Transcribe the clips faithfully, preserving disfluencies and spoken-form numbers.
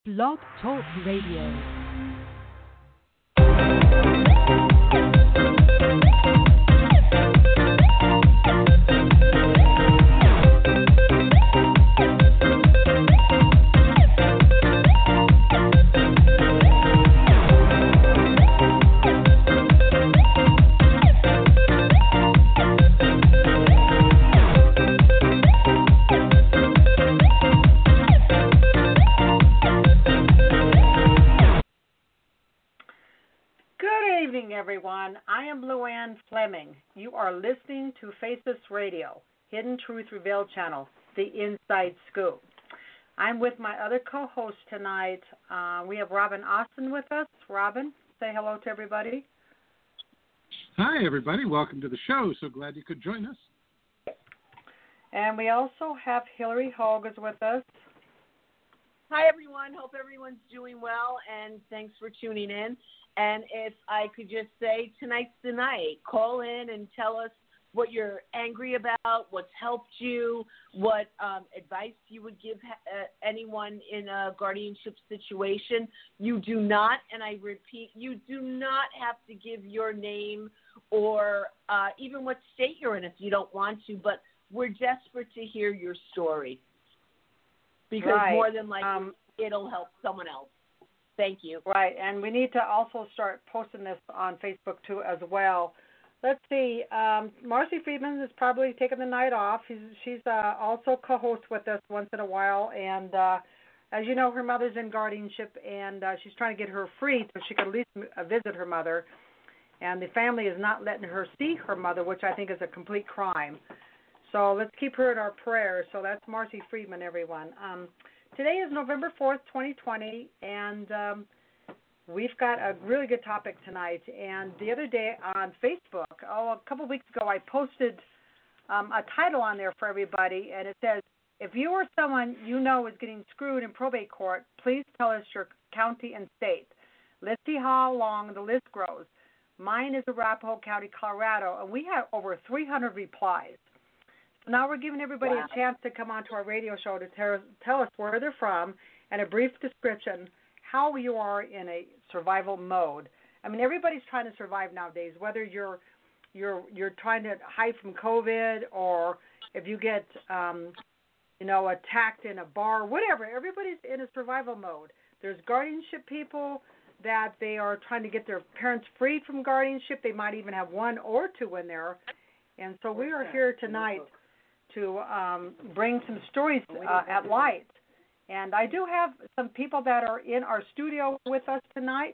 Blog Talk Radio. Everyone, I am Luann Fleming. You are listening to Faces Radio, Hidden Truth Revealed channel, The Inside Scoop. I'm with my other co-host tonight. Uh, we have Robin Austin with us. Robin, say hello to everybody. Hi, everybody. Welcome to the show. So glad you could join us. And we also have Hillary Hogue is with us. Hi, everyone. Hope everyone's doing well, and thanks for tuning in. And if I could just say, tonight's the night. Call in and tell us what you're angry about, what's helped you, what um, advice you would give uh, anyone in a guardianship situation. You do not, and I repeat, you do not have to give your name or uh, even what state you're in if you don't want to, but we're desperate to hear your story because right. more than likely um, it'll help someone else. Thank you. Right, and we need to also start posting this on Facebook, too, as well. Let's see. Um, Marcy Friedman has probably taken the night off. She's, she's uh, also co-host with us once in a while, and uh, as you know, her mother's in guardianship, and uh, she's trying to get her free so she can at least uh, visit her mother, and the family is not letting her see her mother, which I think is a complete crime. So let's keep her in our prayers. So that's Marcy Friedman, everyone. Um, Today is November fourth, twenty twenty, and um, we've got a really good topic tonight. And the other day on Facebook, oh, a couple of weeks ago, I posted um, a title on there for everybody, and it says, if you or someone you know is getting screwed in probate court, please tell us your county and state. Let's see how long the list grows. Mine is Arapahoe County, Colorado, and we have over three hundred replies. So now we're giving everybody wow. a chance to come onto our radio show to tell, tell us where they're from and a brief description, how you are in a survival mode. I mean, everybody's trying to survive nowadays, whether you're you're you're trying to hide from COVID or if you get, um, you know, attacked in a bar, whatever. Everybody's in a survival mode. There's guardianship people that they are trying to get their parents freed from guardianship. They might even have one or two in there. And so we are here tonight to um, bring some stories uh, at light. And I do have some people that are in our studio with us tonight.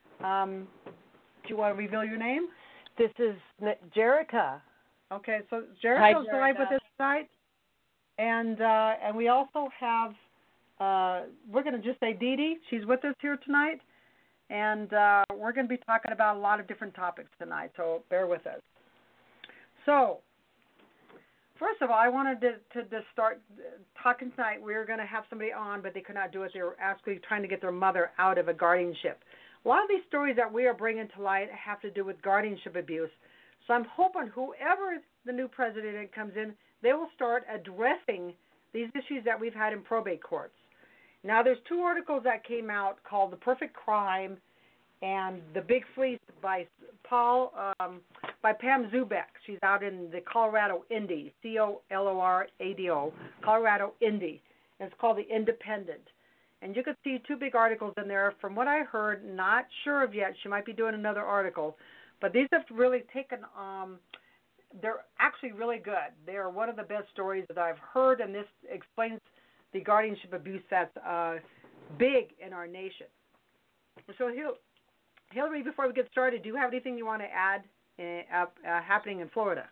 Um, do you want to reveal your name? This is Jerica. Okay, so Jerica's live with us tonight. And uh, and we also have, uh, we're going to just say Dee Dee. She's with us here tonight. And uh, we're going to be talking about a lot of different topics tonight, so bear with us. So, first of all, I wanted to, to, to start talking tonight. We were going to have somebody on, but they could not do it. They were actually trying to get their mother out of a guardianship. A lot of these stories that we are bringing to light have to do with guardianship abuse. So I'm hoping whoever the new president comes in, they will start addressing these issues that we've had in probate courts. Now, there's two articles that came out called The Perfect Crime and The Big Fleece by Paul, um, by Pam Zubek. She's out in the Colorado Indy, C O L O R A D O, Colorado Indy. And it's called The Independent. And you can see two big articles in there. From what I heard, not sure of yet, she might be doing another article. But these have really taken, um, they're actually really good. They are one of the best stories that I've heard, and this explains the guardianship abuse that's uh, big in our nation. So, Hillary, before we get started, do you have anything you want to add uh, uh, happening in Florida?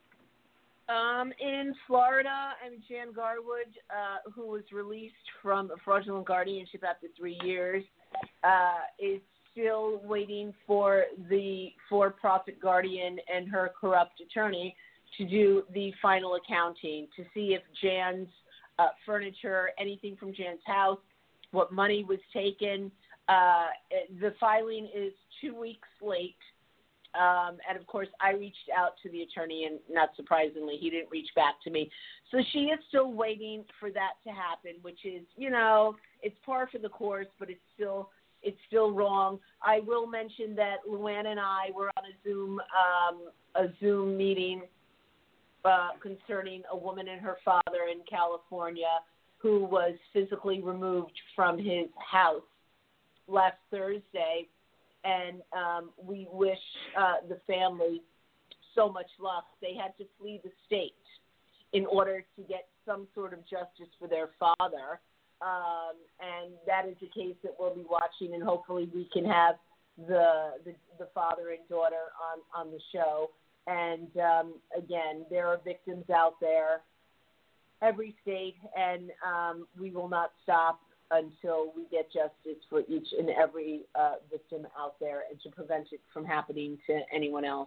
Um, in Florida, I'm Jan Garwood, uh, who was released from a fraudulent guardianship after three years, uh, is still waiting for the for-profit guardian and her corrupt attorney to do the final accounting to see if Jan's uh, furniture, anything from Jan's house, what money was taken. Uh, the filing is two weeks late. Um, and, of course, I reached out to the attorney, and not surprisingly, he didn't reach back to me. So she is still waiting for that to happen, which is, you know, it's par for the course, but it's still it's still wrong. I will mention that Luann and I were on a Zoom um, a Zoom meeting uh, concerning a woman and her father in California who was physically removed from his house last Thursday, and um, we wish uh, the family so much luck. They had to flee the state in order to get some sort of justice for their father, um, and that is a case that we'll be watching, and hopefully we can have the the, the father and daughter on, on the show. And um, again, there are victims out there, every state, and um, we will not stop until we get justice for each and every uh, victim out there, and to prevent it from happening to anyone else.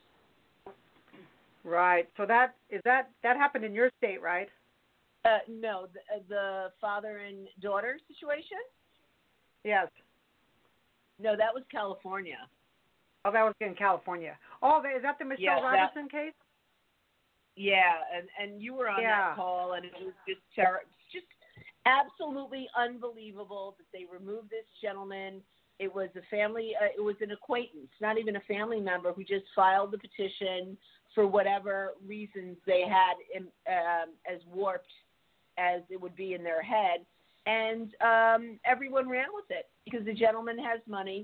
Right. So that is that that happened in your state, right? Uh, no, the, the father and daughter situation? Yes. No, that was California. Oh, that was in California. Oh, is that the Michelle Yeah, that- Robertson case? Yeah, and, and you were on Yeah. that call, and it was just ter- just absolutely unbelievable that they removed this gentleman. It was a family, uh, it was an acquaintance, not even a family member, who just filed the petition for whatever reasons they had in, um, as warped as it would be in their head. And um, everyone ran with it because the gentleman has money,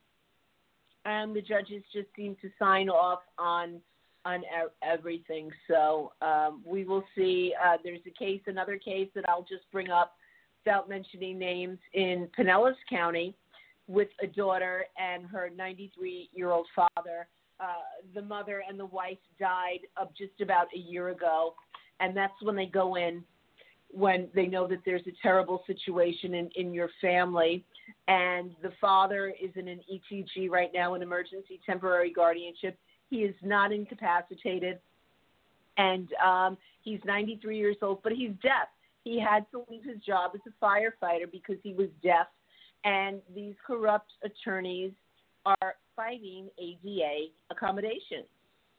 and the judges just seem to sign off on on everything. So um, we will see. Uh, there's a case, another case that I'll just bring up without mentioning names, in Pinellas County with a daughter and her ninety-three-year-old father. Uh, the mother and the wife died of just about a year ago, and that's when they go in when they know that there's a terrible situation in, in your family. And the father is in an E T G right now, an emergency temporary guardianship. He is not incapacitated, and um, he's ninety-three years old, but he's deaf. He had to leave his job as a firefighter because he was deaf, and these corrupt attorneys are fighting A D A accommodations.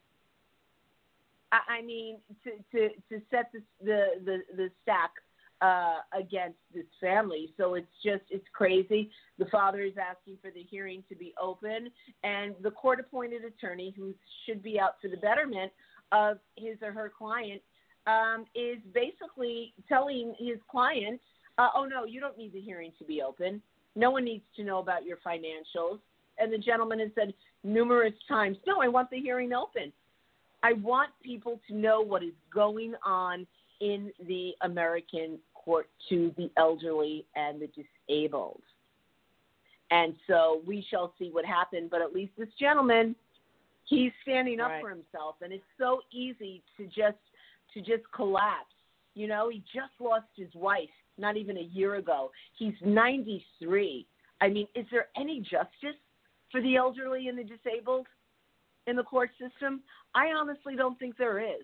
I, I mean, to, to, to set this, the, the, the stack uh, against this family. So it's just, it's crazy. The father is asking for the hearing to be open, and the court-appointed attorney, who should be out for the betterment of his or her client, um, is basically telling his client, uh, oh, no, you don't need the hearing to be open. No one needs to know about your financials. And the gentleman has said numerous times, no, I want the hearing open. I want people to know what is going on in the American court to the elderly and the disabled. And so we shall see what happens. But at least this gentleman, he's standing up Right. for himself. And it's so easy to just to just collapse. You know, he just lost his wife not even a year ago. He's ninety-three. I mean, is there any justice for the elderly and the disabled in the court system? I honestly don't think there is.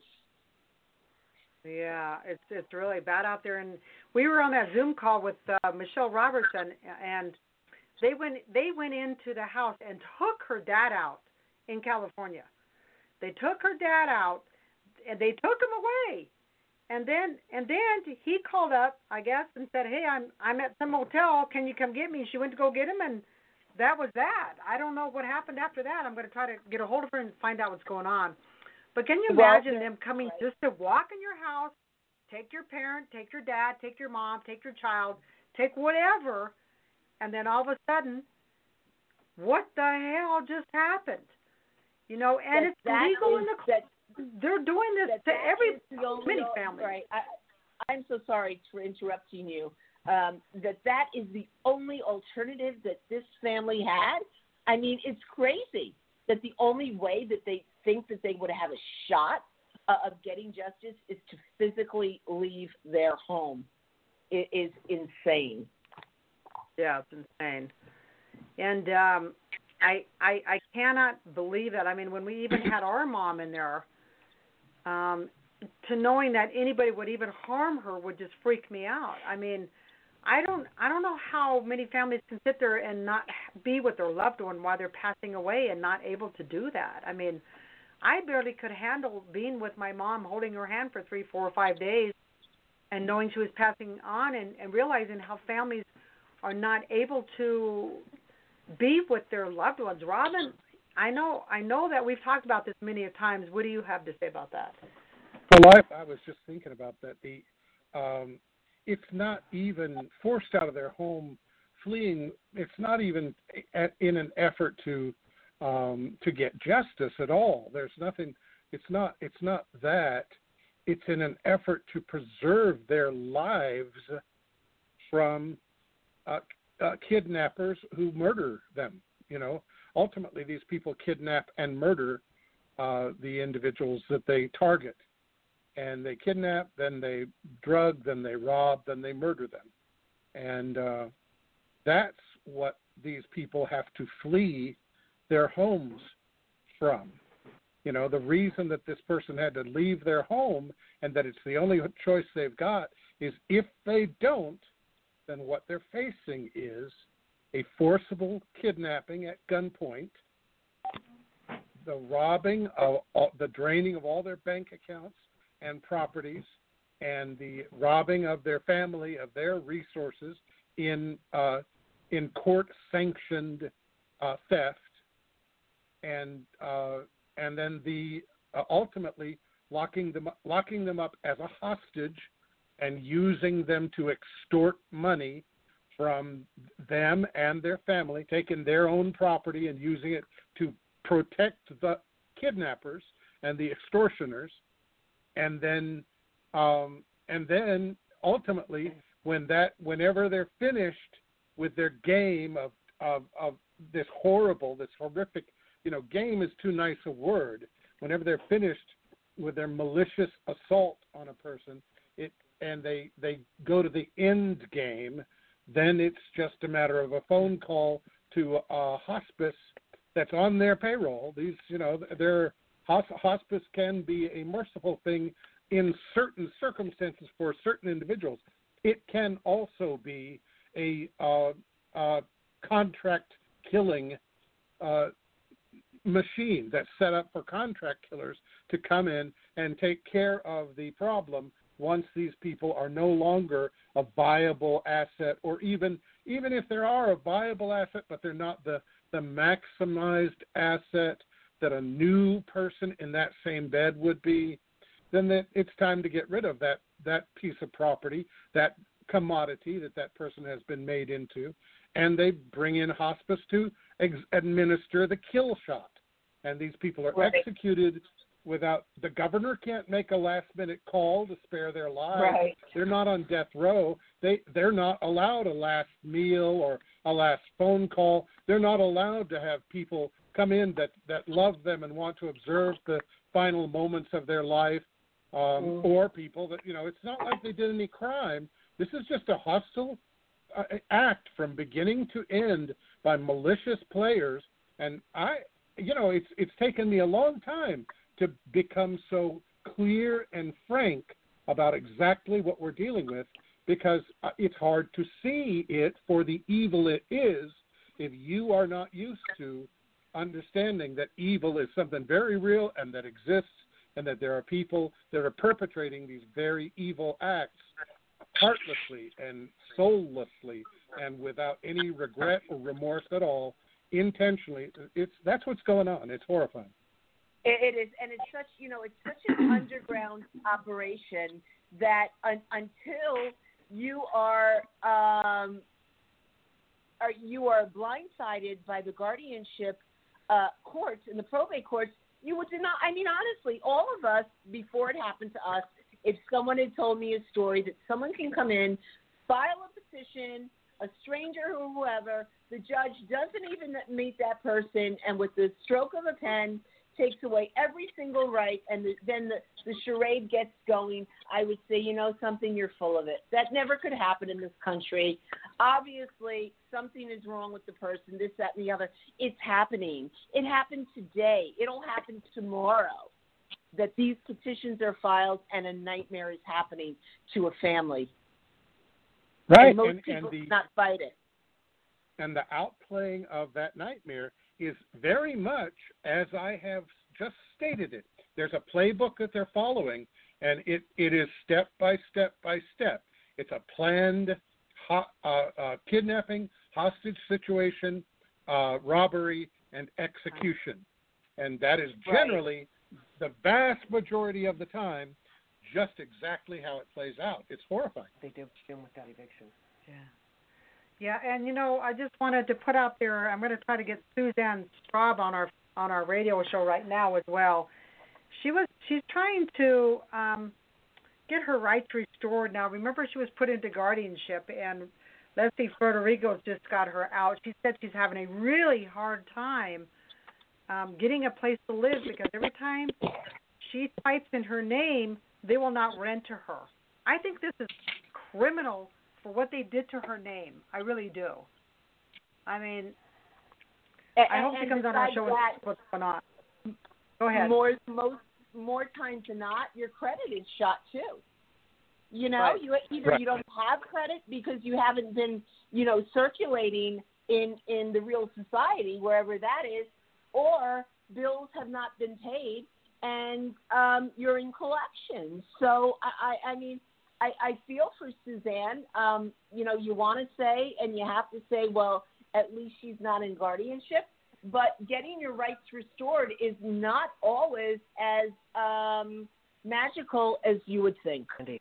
Yeah, it's it's really bad out there. And we were on that Zoom call with uh, Michelle Robertson, and they went they went into the house and took her dad out in California. They took her dad out, and they took him away. And then and then he called up, I guess, and said, "Hey, I'm I'm at some hotel. Can you come get me?" She went to go get him, and that was that. I don't know what happened after that. I'm going to try to get a hold of her and find out what's going on. But can you Well, imagine them coming right. just to walk in your house, take your parent, take your dad, take your mom, take your child, take whatever, and then all of a sudden, what the hell just happened? You know, and That- it's that legal is- in the that- they're doing this that to that every is the only- many families. Right. I, I'm so sorry for interrupting you. Um, that that is the only alternative that this family had. I mean, it's crazy that the only way that they think that they would have a shot uh, of getting justice is to physically leave their home. It is insane. Yeah, it's insane. And um, I, I I cannot believe it. I mean, when we even had our mom in there, um, to knowing that anybody would even harm her would just freak me out. I mean, I don't I don't know how many families can sit there and not be with their loved one while they're passing away and not able to do that. I mean, I barely could handle being with my mom, holding her hand for three, four, or five days, and knowing she was passing on, and, and realizing how families are not able to be with their loved ones. Robin, I know I know that we've talked about this many a times. What do you have to say about that? Well, I, I was just thinking about that. The um, it's not even forced out of their home, fleeing. It's not even at, in an effort to um, to get justice at all. There's nothing. It's not. It's not that. It's in an effort to preserve their lives from uh, uh, kidnappers who murder them. You know, ultimately, these people kidnap and murder uh, the individuals that they target. And they kidnap, then they drug, then they rob, then they murder them. And uh, that's what these people have to flee their homes from. You know, the reason that this person had to leave their home and that it's the only choice they've got is if they don't, then what they're facing is a forcible kidnapping at gunpoint, the robbing of all, the draining of all their bank accounts and properties, and the robbing of their family of their resources in uh, in court-sanctioned uh, theft, and uh, and then the uh, ultimately locking them locking them up as a hostage and using them to extort money from them and their family, taking their own property and using it to protect the kidnappers and the extortioners. And then, um, and then ultimately, when that, whenever they're finished with their game of, of of this horrible, this horrific, you know, game is too nice a word. Whenever they're finished with their malicious assault on a person, it and they they go to the end game, then it's just a matter of a phone call to a hospice that's on their payroll. These, you know, they're hospice can be a merciful thing in certain circumstances for certain individuals. It can also be a uh, uh, contract killing uh, machine that's set up for contract killers to come in and take care of the problem once these people are no longer a viable asset, or even even if they are a viable asset, but they're not the, the maximized asset that a new person in that same bed would be, then that it's time to get rid of that, that piece of property, that commodity that that person has been made into, and they bring in hospice to ex- administer the kill shot. And these people are right. executed without, the governor can't make a last-minute call to spare their lives. Right. They're not on death row. They, they're not allowed a last meal or a last phone call. They're not allowed to have people come in that, that love them and want to observe the final moments of their life, um, mm. or people that, you know, it's not like they did any crime. This is just a hostile uh, act from beginning to end by malicious players. And I, you know, it's it's taken me a long time to become so clear and frank about exactly what we're dealing with, because uh, it's hard to see it for the evil it is if you are not used to understanding that evil is something very real and that exists, and that there are people that are perpetrating these very evil acts heartlessly and soullessly and without any regret or remorse at all, intentionally. It's that's what's going on. It's horrifying. It, it is, and it's such, you know, it's such an underground operation that un, until you are um, are you are blindsided by the guardianship uh, courts and the probate courts, you would not. I mean, honestly, all of us, before it happened to us, if someone had told me a story that someone can come in, file a petition, a stranger or whoever, the judge doesn't even meet that person, and with the stroke of a pen takes away every single right, and the, then the, the charade gets going, I would say, you know something, you're full of it. That never could happen in this country. Obviously, something is wrong with the person, this, that, and the other. It's happening. It happened today. It'll happen tomorrow, that these petitions are filed and a nightmare is happening to a family. Right. And most and, people and the, not fight it. And the outplaying of that nightmare is very much as I have just stated it. There's a playbook that they're following, and it, it is step by step by step. It's a planned ho- uh, uh, kidnapping, hostage situation, uh, robbery, and execution. And that is generally, right. the vast majority of the time, just exactly how it plays out. It's horrifying. They do film without eviction. Yeah. Yeah, and you know, I just wanted to put out there, I'm going to try to get Suzanne Straub on our on our radio show right now as well. She was she's trying to um, get her rights restored now. Remember, she was put into guardianship, and Leslie Federico just got her out. She said she's having a really hard time um, getting a place to live because every time she types in her name, they will not rent to her. I think this is criminal for what they did to her name. I really do. I mean, and, I hope she comes on our show and that, sees what's going on. Go ahead. More, most, more times than not, your credit is shot too. You know, right. you either right. you don't have credit because you haven't been, you know, circulating in in the real society, wherever that is, or bills have not been paid and um, you're in collections. So I, I, I mean. I, I feel for Suzanne. Um, you know, you want to say, and you have to say, well, at least she's not in guardianship. But getting your rights restored is not always as um, magical as you would think. If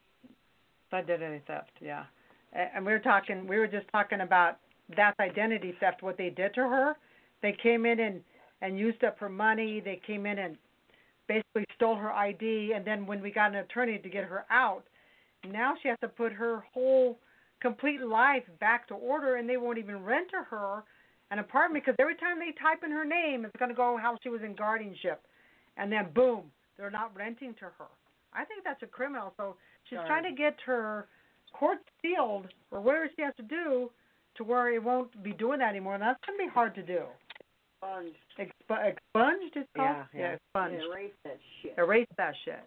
I did any theft, yeah. And we were talking, we were just talking about that's identity theft, what they did to her. They came in and, and used up her money. They came in and basically stole her I D. And then when we got an attorney to get her out, now she has to put her whole complete life back to order, and they won't even rent to her an apartment because every time they type in her name, it's going to go how she was in guardianship. And then, boom, they're not renting to her. I think that's a criminal. So she's Sorry. trying to get her court sealed or whatever she has to do to where it won't be doing that anymore, and that's going to be hard to do. Expunged. Exp- expunged, it's called? Yeah, yeah. yeah expunged. Yeah, erase that shit. Erase that shit.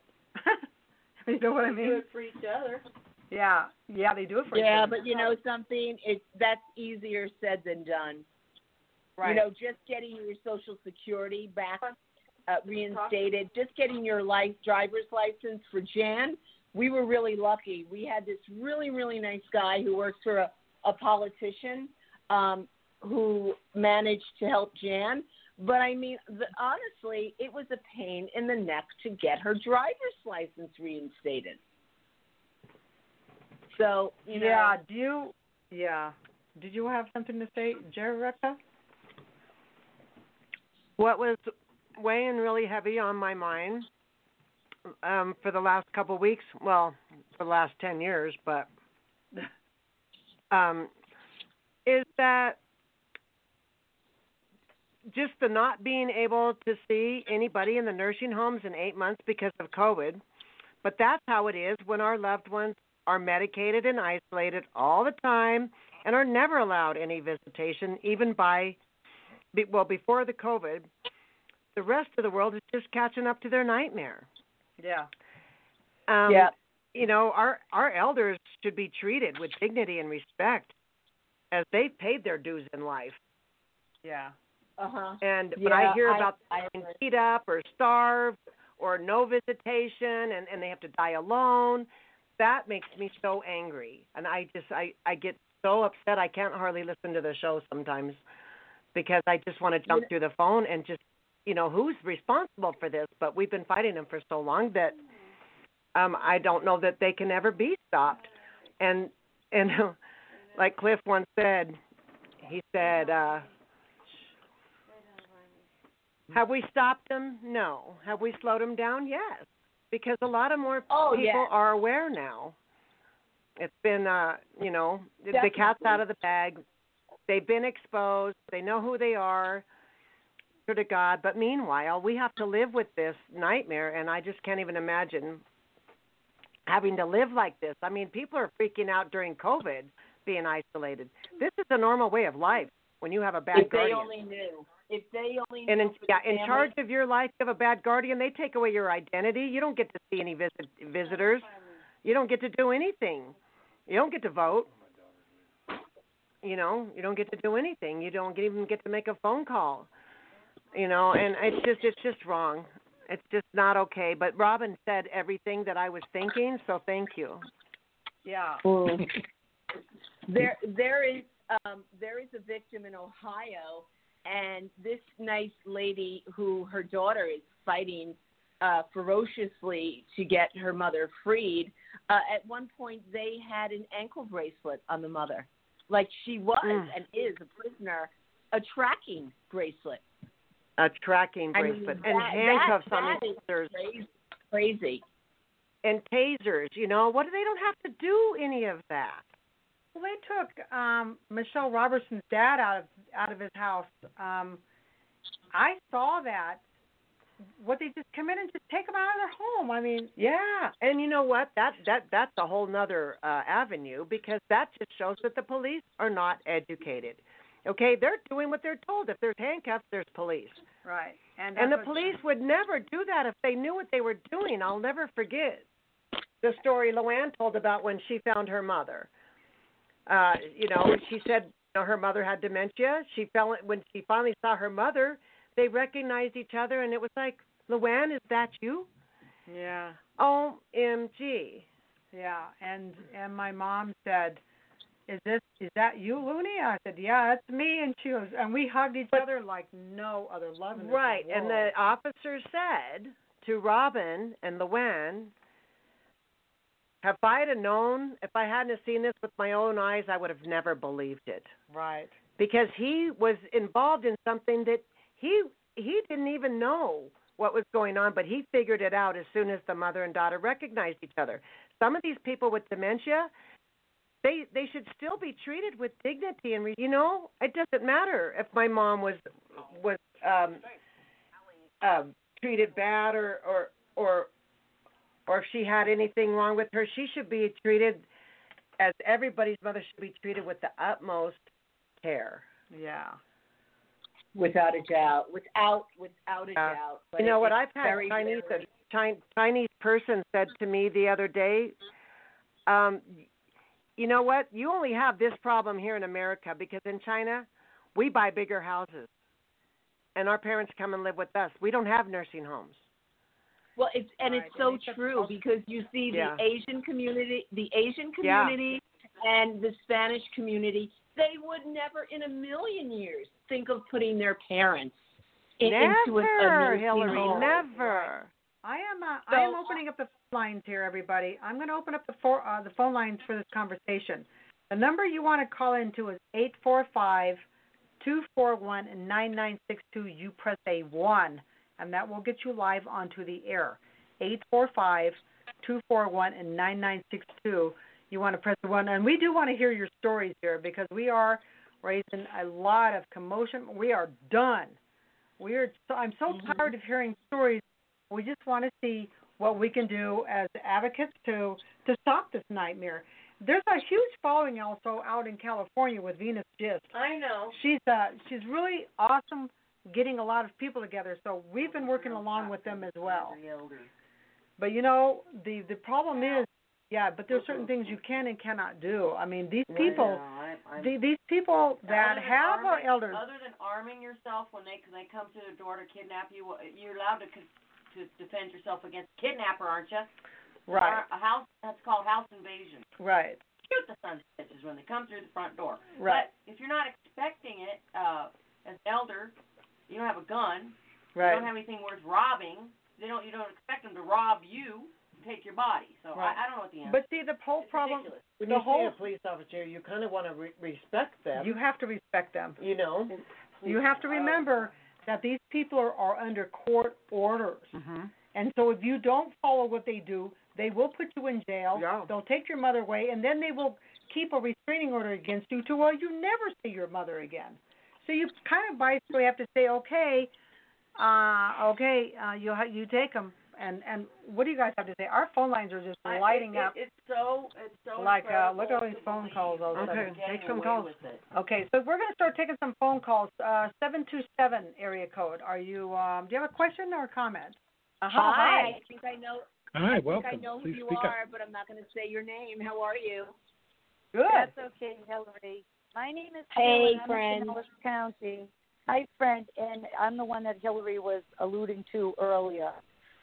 You know what I mean? They do it for each other. Yeah, yeah, they do it for each yeah, other. but you know something, it's that's easier said than done. Right. You know, just getting your Social Security back uh, reinstated, just getting your life driver's license for Jan. We were really lucky. We had this really, really nice guy who works for a, a politician um, who managed to help Jan. But, I mean, the, honestly, it was a pain in the neck to get her driver's license reinstated. So, you know. Yeah, do you, yeah. Did you have something to say, Jerica? What was weighing really heavy on my mind um, for the last couple of weeks, well, for the last ten years, but um, is that just the not being able to see anybody in the nursing homes in eight months because of COVID. But that's how it is when our loved ones are medicated and isolated all the time and are never allowed any visitation, even by, well, before the COVID. The rest of the world is just catching up to their nightmare. Yeah. Um, yeah. You know, our, our elders should be treated with dignity and respect as they've paid their dues in life. Yeah. Uh-huh. And yeah, when I hear I, about I, being beat up or starved or no visitation and, and they have to die alone, that makes me so angry. And I just, I, I get so upset I can't hardly listen to the show sometimes because I just want to jump yeah. through the phone and just, you know, who's responsible for this? But we've been fighting them for so long that um, I don't know that they can ever be stopped. And, and like Cliff once said, he said, uh, have we stopped them? No. Have we slowed them down? Yes. Because a lot of more oh, people yeah. are aware now. It's been, uh, you know, Definitely. the cat's out of the bag. They've been exposed. They know who they are. To God. But meanwhile, we have to live with this nightmare, and I just can't even imagine having to live like this. I mean, people are freaking out during COVID, being isolated. This is a normal way of life when you have a bad if guardian. If they only knew. If they only and knew. in, yeah, in family. charge of your life, you have a bad guardian, they take away your identity. You don't get to see any visit, visitors. You don't get to do anything. You don't get to vote. You know, you don't get to do anything. You don't even get to make a phone call. You know, and it's just it's just wrong. It's just not okay. But Robin said everything that I was thinking, so thank you. Yeah. Mm. There, there is, um, there is a victim in Ohio, and this nice lady who her daughter is fighting uh, ferociously to get her mother freed. Uh, at one point, they had an ankle bracelet on the mother, like she was Mm. and is a prisoner. A tracking bracelet. A tracking I mean, bracelet that, and handcuffs that, on that these officers. crazy. crazy. And tasers, you know, what they don't have to do any of that. Well, they took um, Michelle Robertson's dad out of out of his house. Um, I saw that. What they just come in and just take them out of their home. I mean, Yeah, and you know what? That that that's a whole nother uh, avenue because that just shows that the police are not educated. Okay, they're doing what they're told. If there's handcuffs, there's police. right. And And the that's what- police would never do that if they knew what they were doing. I'll never forget the story Luann told about when she found her mother. Uh, you know, she said you know, her mother had dementia. She fell when she finally saw her mother. They recognized each other, and it was like, Luann, is that you? Yeah. O M G. Yeah, and and my mom said, "Is this is that you, Looney?" I said, "Yeah, that's me." And she was, and we hugged each But- other like no other love in this Right, and world. the officer said to Robin and Luann, "Have I had known, if I hadn't seen this with my own eyes, I would have never believed it." Right. Because he was involved in something that he he didn't even know what was going on, but he figured it out as soon as the mother and daughter recognized each other. Some of these people with dementia, they they should still be treated with dignity and re- you know, it doesn't matter if my mom was was um, um, treated bad or or or or if she had anything wrong with her. She should be treated as everybody's mother should be treated with the utmost care. Yeah. Without a doubt. Without without a Yeah. doubt. But You know it- what? it's I've had very, Chinese very- a Chin- Chinese person said to me the other day, um, you know what? You only have this problem here in America because in China, we buy bigger houses, and our parents come and live with us. We don't have nursing homes. Well, it's and Right, it's so and it's true because you see the Yeah. Asian community, the Asian Yeah. community, and the Spanish community. They would never, in a million years, think of putting their parents in, into a, a Never, nursing Hillary, home. never. I am uh, So, I am opening up the phone lines here, everybody. I'm going to open up the for, uh, the phone lines for this conversation. The number you want to call into is eight four five, two four one, nine nine six two. You press a one, and that will get you live onto the air. eight four five, two four one, nine nine six two. You want to press the one, and we do want to hear your stories here because we are raising a lot of commotion. We are done. We are. So, I'm so Mhm. tired of hearing stories. We just want to see what we can do as advocates to to stop this nightmare. There's a huge following also out in California with Venus Gist. I know. She's uh she's really awesome getting a lot of people together. So we've been working along with them as well. But you know the the problem is, yeah, but there's certain things you can and cannot do. I mean these people, the, these people that have our elders. Other than arming yourself when they when they come to the door to kidnap you, you're allowed to to defend yourself against kidnapper, aren't you? Right. A house that's called house invasion. Right. Shoot the sons of bitches when they come through the front door. Right. But if you're not expecting it, uh, as an elder, you don't have a gun. Right. You don't have anything worth robbing. They don't. You don't expect them to rob you and take your body. So Right. I, I don't know what the answer. But see, the whole It's problem, ridiculous. When the you whole, see a police officer, you kind of want to re- respect them. you have to respect them. you know. You have to remember that these people are, are under court orders. Mm-hmm. And so if you don't follow what they do, they will put you in jail. Yeah. They'll take your mother away, and then they will keep a restraining order against you to where you never see your mother again. So you kind of basically have to say, okay, uh, okay, uh, you ha- you take them. And and what do you guys have to say? Our phone lines are just I- lighting it, up. It, it's so it's so Like, uh, look at all incredible these to phone believe calls all of a that sudden. they're Okay, getting take some away calls. with it. Okay, so we're going to start taking some phone calls. Uh, seven two seven area code. Are you? Um, do you have a question or a comment? Uh, Hi. I think I know. Hi, I welcome. think I know who Please you speak are, up. but I'm not going to say your name. How are you? Good. That's okay, Hillary. My name is Hey, Jill, and friend. I'm in Pinellas County. Hi, friend, and I'm the one that Hillary was alluding to earlier.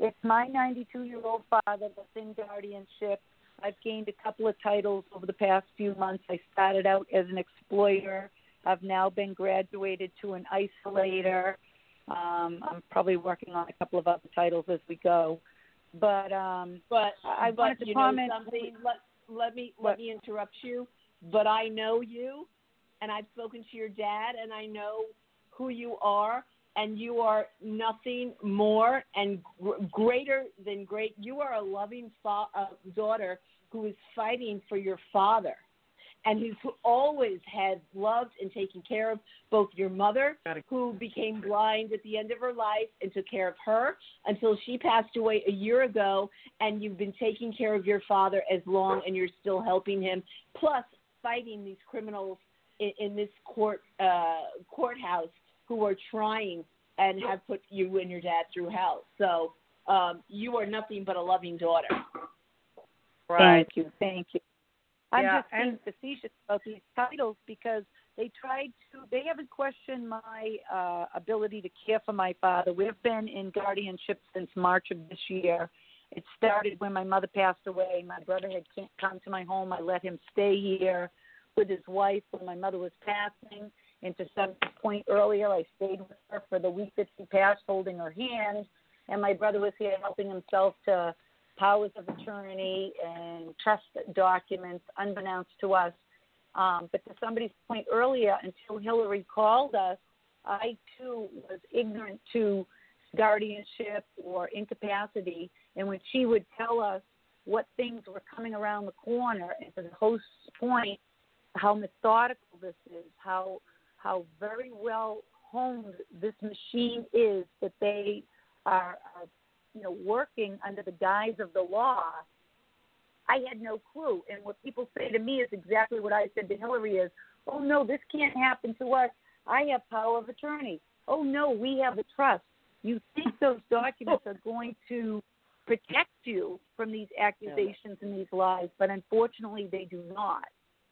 It's my ninety-two-year-old father that's in guardianship. I've gained a couple of titles over the past few months. I started out as an exploiter. I've now been graduated to an isolator. Um, I'm probably working on a couple of other titles as we go. But um, but I but wanted to you comment. know something. Let let me What? let me interrupt you. But I know you, and I've spoken to your dad, and I know who you are, and you are nothing more and gr- greater than great. You are a loving fa- uh, daughter who is fighting for your father, and who's who always had loved and taken care of both your mother, who became blind at the end of her life, and took care of her until she passed away a year ago, and you've been taking care of your father as long, and you're still helping him, plus fighting these criminals in, in this court uh, courthouse who are trying and have put you and your dad through hell. So um, you are nothing but a loving daughter. Right. Thank you. Thank you. I'm Yeah, just being facetious about these titles because they tried to, they haven't questioned my uh, ability to care for my father. We've been in guardianship since March of this year. It started when my mother passed away. My brother had come to my home. I let him stay here with his wife when my mother was passing. And to some point earlier, I stayed with her for the week that she passed, holding her hand. And my brother was here helping himself to powers of attorney and trust documents, unbeknownst to us. Um, but to somebody's point earlier, until Hillary called us, I too was ignorant to guardianship or incapacity. And when she would tell us what things were coming around the corner, and to the host's point, how methodical this is, how how very well honed this machine is, that they are, are you know, working under the guise of the law, I had no clue. And what people say to me is exactly what I said to Hillary is, oh, no, this can't happen to us. I have power of attorney. Oh, no, we have a trust. You think those documents are going to protect you from these accusations and these lies, but unfortunately they do not.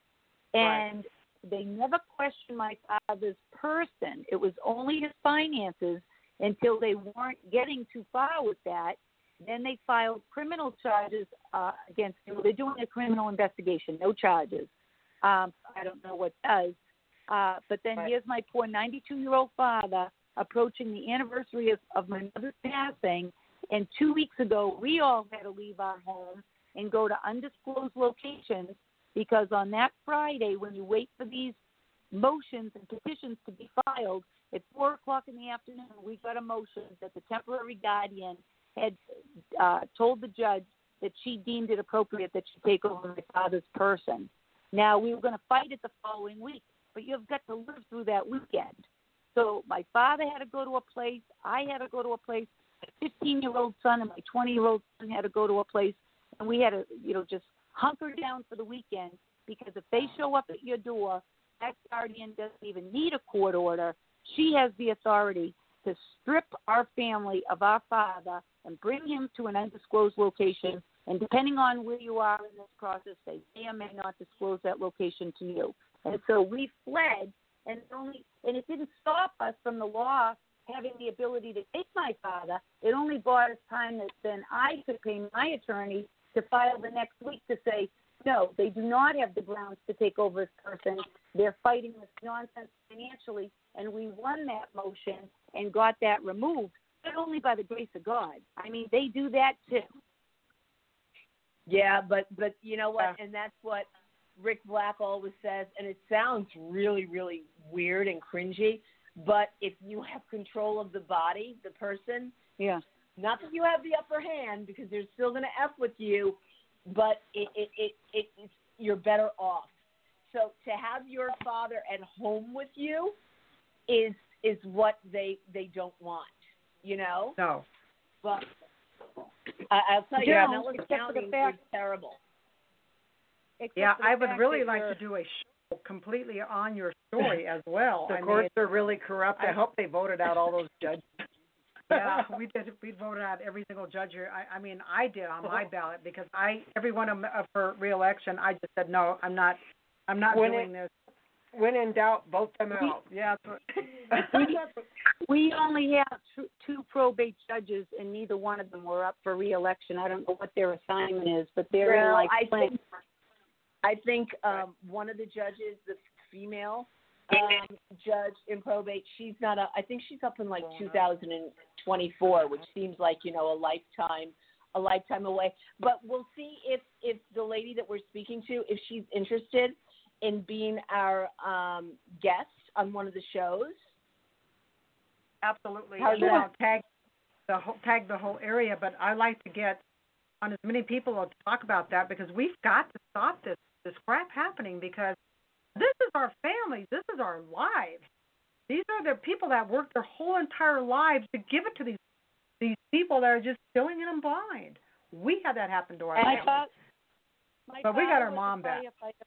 And right. They never questioned my father's person. It was only his finances until they weren't getting too far with that. Then they filed criminal charges uh, against him. They're doing a criminal investigation, no charges. Um, I don't know what does. Uh, but then right. Here's my poor ninety-two-year-old father approaching the anniversary of, of my mother's passing. And two weeks ago, we all had to leave our home and go to undisclosed locations because on that Friday, when you wait for these motions and petitions to be filed, at four o'clock in the afternoon, we got a motion that the temporary guardian had uh, told the judge that she deemed it appropriate that she take over my father's person. Now, we were going to fight it the following week, but you've got to live through that weekend. So my father had to go to a place. I had to go to a place. My fifteen-year-old son and my twenty-year-old son had to go to a place, and we had to, you know, just hunker down for the weekend because if they show up at your door, that guardian doesn't even need a court order. She has the authority to strip our family of our father and bring him to an undisclosed location. And depending on where you are in this process, they may or may not disclose that location to you. And so we fled, and it only and it didn't stop us from the law having the ability to take my father. It only bought us time that then I could pay my attorney to file the next week to say, no, they do not have the grounds to take over his person. They're fighting this nonsense financially, and we won that motion and got that removed, but only by the grace of God. I mean, they do that too. Yeah, but, but you know what, and that's what Rick Black always says, and it sounds really, really weird and cringy, but if you have control of the body, the person, yeah, not that you have the upper hand because they're still going to F with you, but it, it, it, it, it's, you're better off. So to have your father at home with you is is what they they don't want, you know? No. But I, I'll tell you, no, Nellis County is terrible. Yeah, I would really like to do a show completely on your story as well. The I courts mean, are really corrupt. I, I hope they voted out all those judges. Yeah, we did. We voted out every single judge here. I, I mean, I did on my ballot because I every one of, of her reelection, I just said no, I'm not. I'm not when doing it, this. When in doubt, vote them We- out. Yeah. That's We- what, We only have two, two probate judges, and neither one of them were up for re-election. I don't know what their assignment is, but they're in Well, like I Flint. think I think um, one of the judges, the female um, judge in probate, she's not up. I think she's up in like two thousand twenty-four, which seems like, you know, a lifetime, a lifetime away. But we'll see if if the lady that we're speaking to, if she's interested in being our um, guest on one of the shows. Absolutely. How's And then that? I'll tag the whole, tag the whole area, but I like to get on as many people to talk about that because we've got to stop this this crap happening because this is our families, this is our lives. These are the people that work their whole entire lives to give it to these these people that are just filling it in blind. We had that happen to our And I families. thought, my But we got father our was mom a back. firefighter.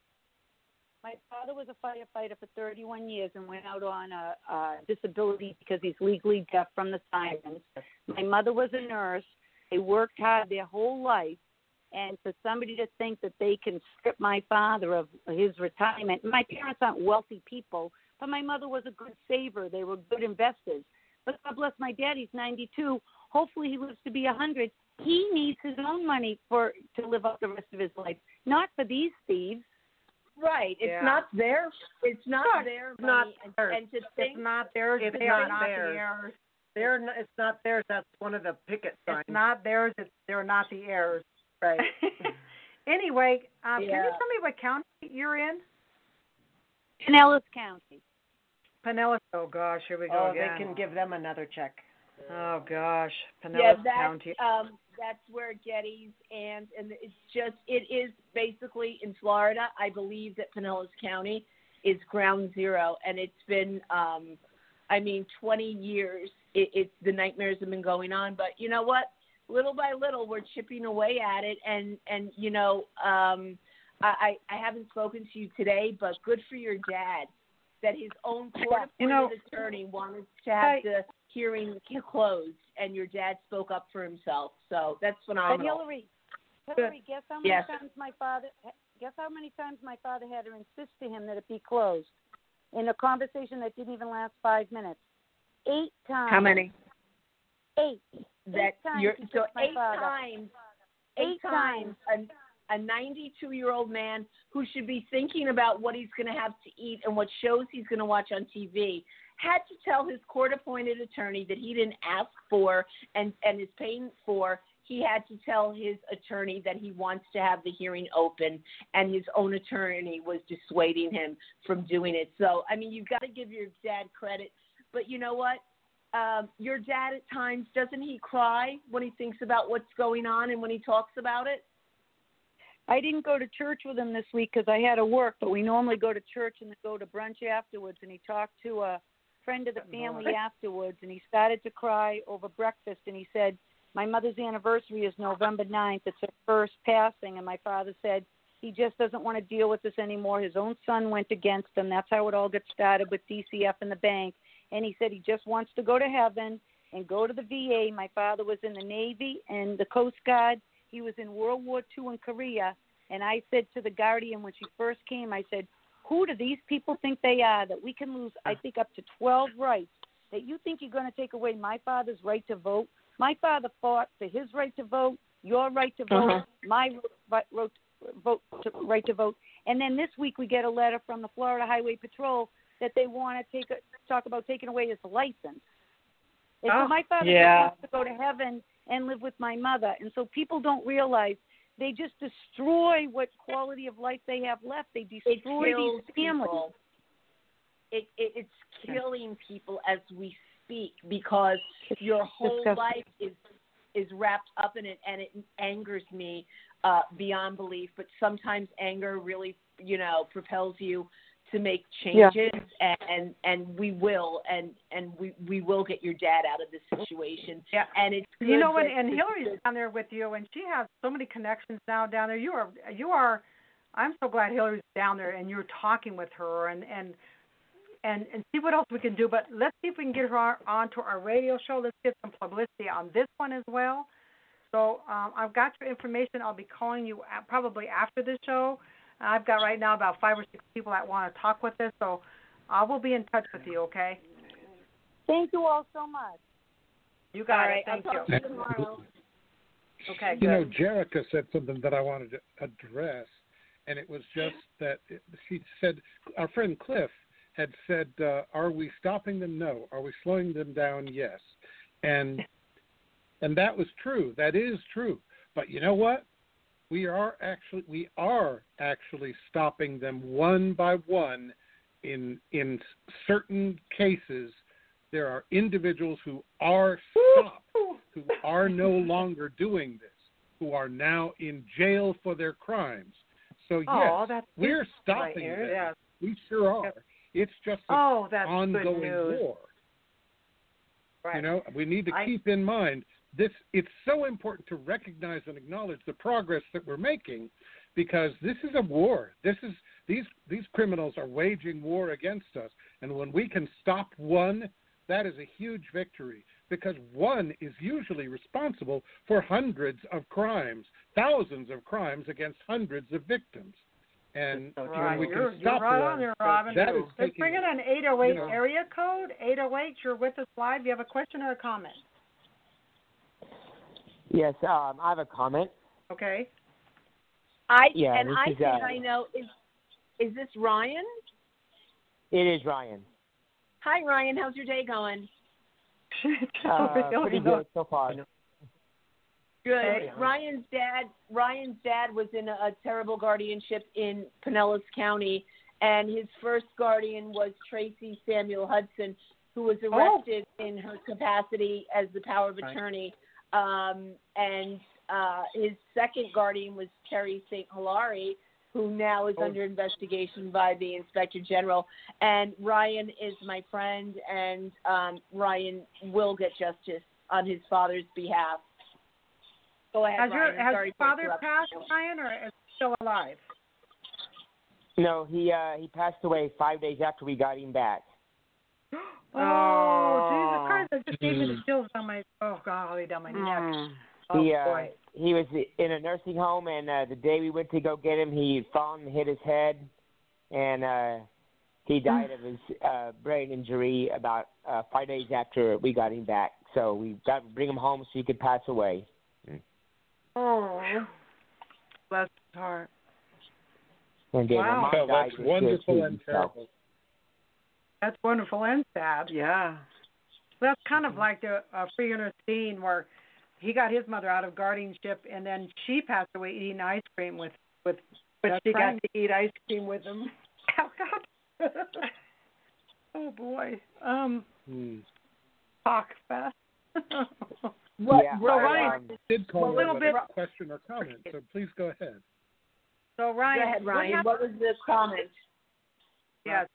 My father was a firefighter for thirty-one years and went out on a, a disability because he's legally deaf from the sirens. My mother was a nurse. They worked hard their whole life. And for somebody to think that they can strip my father of his retirement, my parents aren't wealthy people, but my mother was a good saver. They were good investors. But God bless my dad, he's ninety-two. Hopefully he lives to be one hundred. He needs his own money for to live out the rest of his life, not for these thieves. Right. It's Yeah. not their. It's not Sure. their It's not money. And, theirs. and to It's think not theirs. It's They are not not theirs. the heirs. they're not, it's not theirs. That's one of the picket signs. It's not theirs. It's they're not the heirs. Right. Anyway, um, can you Yeah. tell me what county you're in? Pinellas County. Pinellas. Oh gosh, here we go Oh, again. they can give them another check. Oh gosh, Pinellas yeah, that's County. um, that's where Getty's and and it's just it is basically in Florida. I believe that Pinellas County is ground zero, and it's been um, I mean, twenty years. It, it's the nightmares have been going on, but you know what? Little by little, we're chipping away at it, and and you know, um, I I haven't spoken to you today, but good for your dad that his own court-appointed You know, attorney wanted to have I- the hearing closed, and your dad spoke up for himself. So that's But phenomenal. Hillary, Hillary, guess how many Yes. times my father guess how many times my father had to insist to him that it be closed in a conversation that didn't even last five minutes. Eight times. How many? Eight. That Eight times you're he so took my eight father. times. Eight Eight times. A, a ninety-two-year-old man who should be thinking about what he's going to have to eat and what shows he's going to watch on T V had to tell his court-appointed attorney that he didn't ask for and, and is paying for. He had to tell his attorney that he wants to have the hearing open, and his own attorney was dissuading him from doing it. So, I mean, you've got to give your dad credit. But you know what? Um, your dad at times, doesn't he cry when he thinks about what's going on and when he talks about it? I didn't go to church with him this week because I had to work, but we normally go to church and then go to brunch afterwards. And he talked to a friend of the family afterwards, and he started to cry over breakfast. And he said, my mother's anniversary is November ninth. It's her first passing. And my father said he just doesn't want to deal with this anymore. His own son went against him. That's how it all got started with D C F and the bank. And he said he just wants to go to heaven and go to the V A. My father was in the Navy and the Coast Guard. He was in World War Two in Korea. And I said to the Guardian when she first came, I said, who do these people think they are that we can lose, I think, up to twelve rights, that you think you're going to take away my father's right to vote? My father fought for his right to vote, your right to vote, Uh-huh. my right, vote, vote to, right to vote. And then this week we get a letter from the Florida Highway Patrol that they want to take a, talk about taking away his license. And Oh, so my father yeah. just wants to go to heaven and live with my mother. And so people don't realize they just destroy what quality of life they have left. They It destroy kills these families. people. It, it, it's killing people as we speak because your whole disgusting. life is is wrapped up in it, and it angers me uh, beyond belief. But sometimes anger really, you know, propels you to make Yeah. changes, and, and and we will, and and we we will get your dad out of this situation. Yeah. And it's You know good what? that- And Hillary's down there with you, and she has so many connections now down there. You are, you are. I'm so glad Hillary's down there, and you're talking with her, and and and and see what else we can do. But let's see if we can get her on, onto our radio show. Let's get some publicity on this one as well. So um, I've got your information. I'll be calling you at, probably after the show. I've got right now about five or six people that want to talk with us, so I will be in touch with you, okay? Thank you all so much. You got All it. right, Thank I'll you. talk to you tomorrow. Okay, You know, good. Jerica said something that I wanted to address, and it was just that it, she said, our friend Cliff had said, uh, are we stopping them? No. Are we slowing them down? Yes. And and that was true. That is true. But you know what? We are actually we are actually stopping them one by one. In in certain cases, there are individuals who are stopped, who are no longer doing this, who are now in jail for their crimes. So yes, Oh, that's we're stopping right, them. yes. We sure are. Yes. It's just an Oh, that's good ongoing news. war. Right. You know, we need to I- keep in mind this. It's so important to recognize and acknowledge the progress that we're making, because this is a war. This is these these criminals are waging war against us, and when we can stop one, that is a huge victory, because one is usually responsible for hundreds of crimes, thousands of crimes against hundreds of victims. And Right. when we You're, can you're stop right one, on there, Robin. that is Let's taking, bring in an eight oh eight you know, area code. eight oh eight, you're with us live. You have a question or a comment? Yes, um, I have a comment. Okay. I Yeah, and this I is, think uh, I know. Is is this Ryan? It is Ryan. Hi, Ryan. How's your day going? Uh, pretty good so far. Good. Hey. Ryan's dad. Ryan's dad was in a, a terrible guardianship in Pinellas County, and his first guardian was Tracy Samuel Hudson, who was arrested oh. in her capacity as the power of attorney. Um, and uh, his second guardian was Terry Saint Hilary, who now is oh. under investigation by the Inspector General. And Ryan is my friend, and um, Ryan will get justice on his father's behalf. Go ahead, has Ryan. Your, has Sorry father passed, Ryan, or is he still alive? No, he uh, he passed away five days after we got him back. Oh, Jesus Christ! That just gave me the chills on my, oh, golly, down my neck. Mm. Oh, he, uh, boy. he was in a nursing home, and uh, the day we went to go get him, he had fallen and hit his head, and uh, he died of his uh, brain injury about uh, five days after we got him back. So we got to bring him home so he could pass away. Oh, bless his heart. And then Wow. my mom Well, died that's this wonderful year, and too, terrible. so. That's wonderful and sad. Yeah. That's kind of like the uh, Free Ernestine, where he got his mother out of guardianship, and then she passed away eating ice cream with with. But she friend. got to eat ice cream with him. Oh God. Oh boy. Um. Hmm. Talk fast. What, Yeah, so I, Ryan, um, Did call a little with bit. a question or comment, so please go ahead. So Ryan, Go ahead, Ryan. What, What was the comment? yes.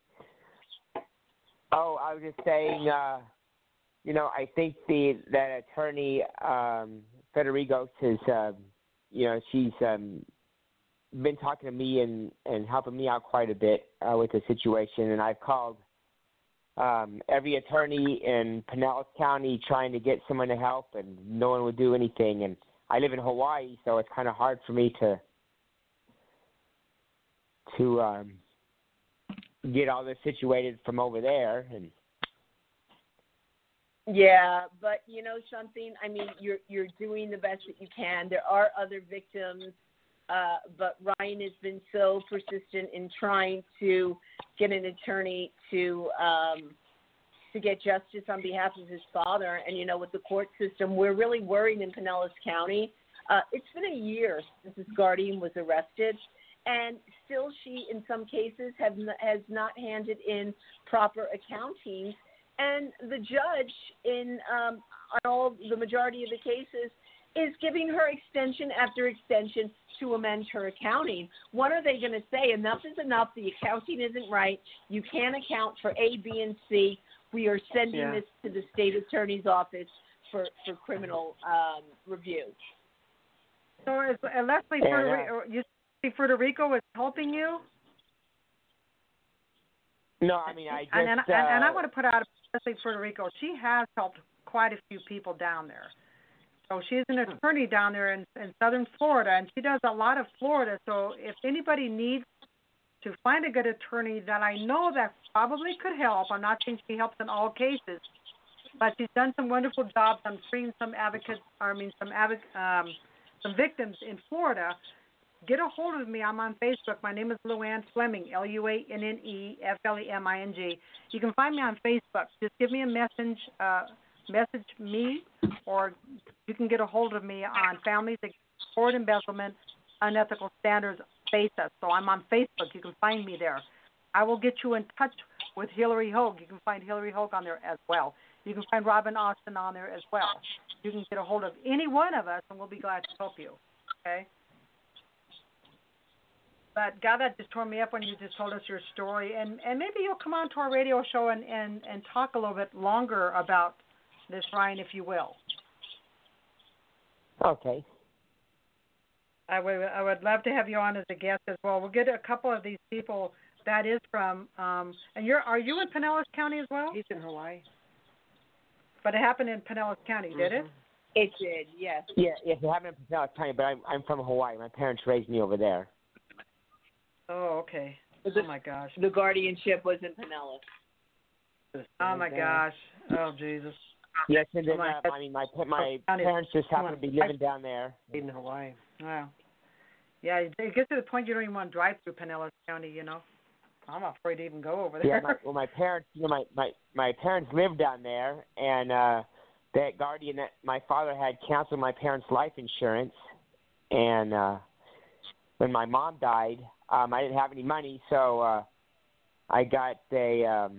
Oh, I was just saying, uh, you know, I think the that attorney um, Federigos has, uh, you know, she's um, been talking to me and, and helping me out quite a bit uh, with the situation, and I've called um, every attorney in Pinellas County trying to get someone to help, and no one would do anything. And I live in Hawaii, so it's kind of hard for me to to um, get all this situated from over there. And Yeah, but you know something. I mean, you're you're doing the best that you can. There are other victims, uh, but Ryan has been so persistent in trying to get an attorney to um, to get justice on behalf of his father. And you know, with the court system, we're really worried in Pinellas County. Uh, it's been a year since his guardian was arrested, and still, she in some cases have n- has not handed in proper accounting. And the judge, in um, on all the majority of the cases, is giving her extension after extension to amend her accounting. What are they going to say? Enough is enough. The accounting isn't right. You can't account for A, B, and C. We are sending Yeah. this to the state attorney's office for, for criminal um, review. So is uh, Leslie Yeah, Federico, you say Federico is helping you? no, I mean, I just and, and, uh, and, and I want to put out Leslie Federico. She has helped quite a few people down there. So she's an attorney down there in, in southern Florida, and she does a lot of Florida. So if anybody needs to find a good attorney that I know that probably could help, I'm not saying she helps in all cases, but she's done some wonderful jobs on freeing some advocates, I mean some um, some victims in Florida. Get a hold of me. I'm on Facebook. My name is Luann Fleming, L U A N N E F L E M I N G. You can find me on Facebook. Just give me a message, uh, message me, or you can get a hold of me on Families Against Fraud, Embezzlement, Unethical Standards basis. So I'm on Facebook. You can find me there. I will get you in touch with Hillary Hogue. You can find Hillary Hogue on there as well. You can find Robin Austin on there as well. You can get a hold of any one of us, and we'll be glad to help you. Okay? But God, that just tore me up when you just told us your story. And, and maybe you'll come on to our radio show and, and, and talk a little bit longer about this, Ryan, if you will. Okay. I would I would love to have you on as a guest as well. We'll get a couple of these people that is from, um, and you're are you in Pinellas County as well? He's in Hawaii. But it happened in Pinellas County, did mm-hmm. it? It did, yes. Yeah, yes, it happened in Pinellas County, but I'm I'm from Hawaii. My parents raised me over there. Oh, okay. The, oh my gosh. The guardianship was in Pinellas. Oh my gosh. Oh Jesus. Yes, and then oh, my, uh, I mean my my parents just happened to be living down there in Hawaii. Wow. Yeah, it gets to the point you don't even want to drive through Pinellas County. You know, I'm afraid to even go over there. Yeah, my, well, my parents, you know, my my my parents lived down there, and uh, that guardian that my father had canceled my parents' life insurance, and uh, when my mom died, um, I didn't have any money, so uh, I got a um,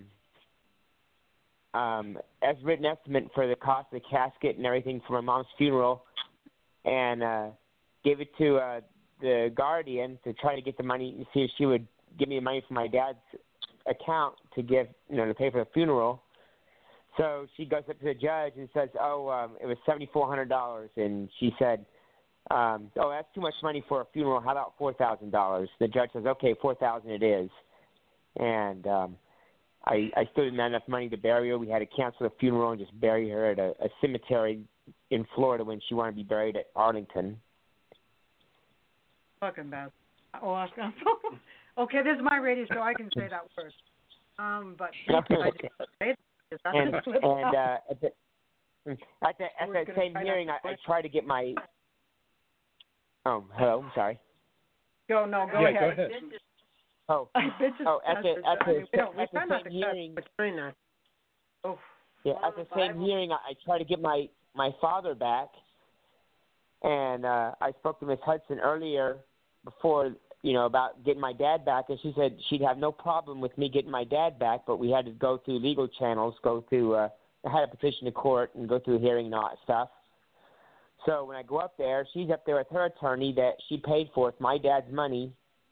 um, as written estimate for the cost of the casket and everything for my mom's funeral, and uh, gave it to uh, the guardian to try to get the money and see if she would give me the money from my dad's account to give, you know, to pay for the funeral. So she goes up to the judge and says, "Oh, um, it was seventy four hundred dollars," and she said, um, "Oh, that's too much money for a funeral. How about four thousand dollars?" The judge says, "Okay, four thousand it is," and um, I, I still didn't have enough money to bury her. We had to cancel the funeral and just bury her at a, a cemetery in Florida when she wanted to be buried at Arlington. Fucking bad. Oh, I was gonna. Okay, this is my radio show. I can say that word. Um, but I just say it. And, and uh, at the at the at that same hearing, I, I tried to get my. Oh, hello. I'm sorry. Go no, go yeah, ahead. Go ahead. Oh, oh, at the at the, at the same hearing. Oh. Yeah, at the same hearing, I, I tried to get my my father back, and uh, I spoke to Miss Hudson earlier before, you know, about getting my dad back, and she said she'd have no problem with me getting my dad back, but we had to go through legal channels, go through, uh, I had to petition the court and go through a hearing and all that stuff. So when I go up there, she's up there with her attorney that she paid for with my dad's money,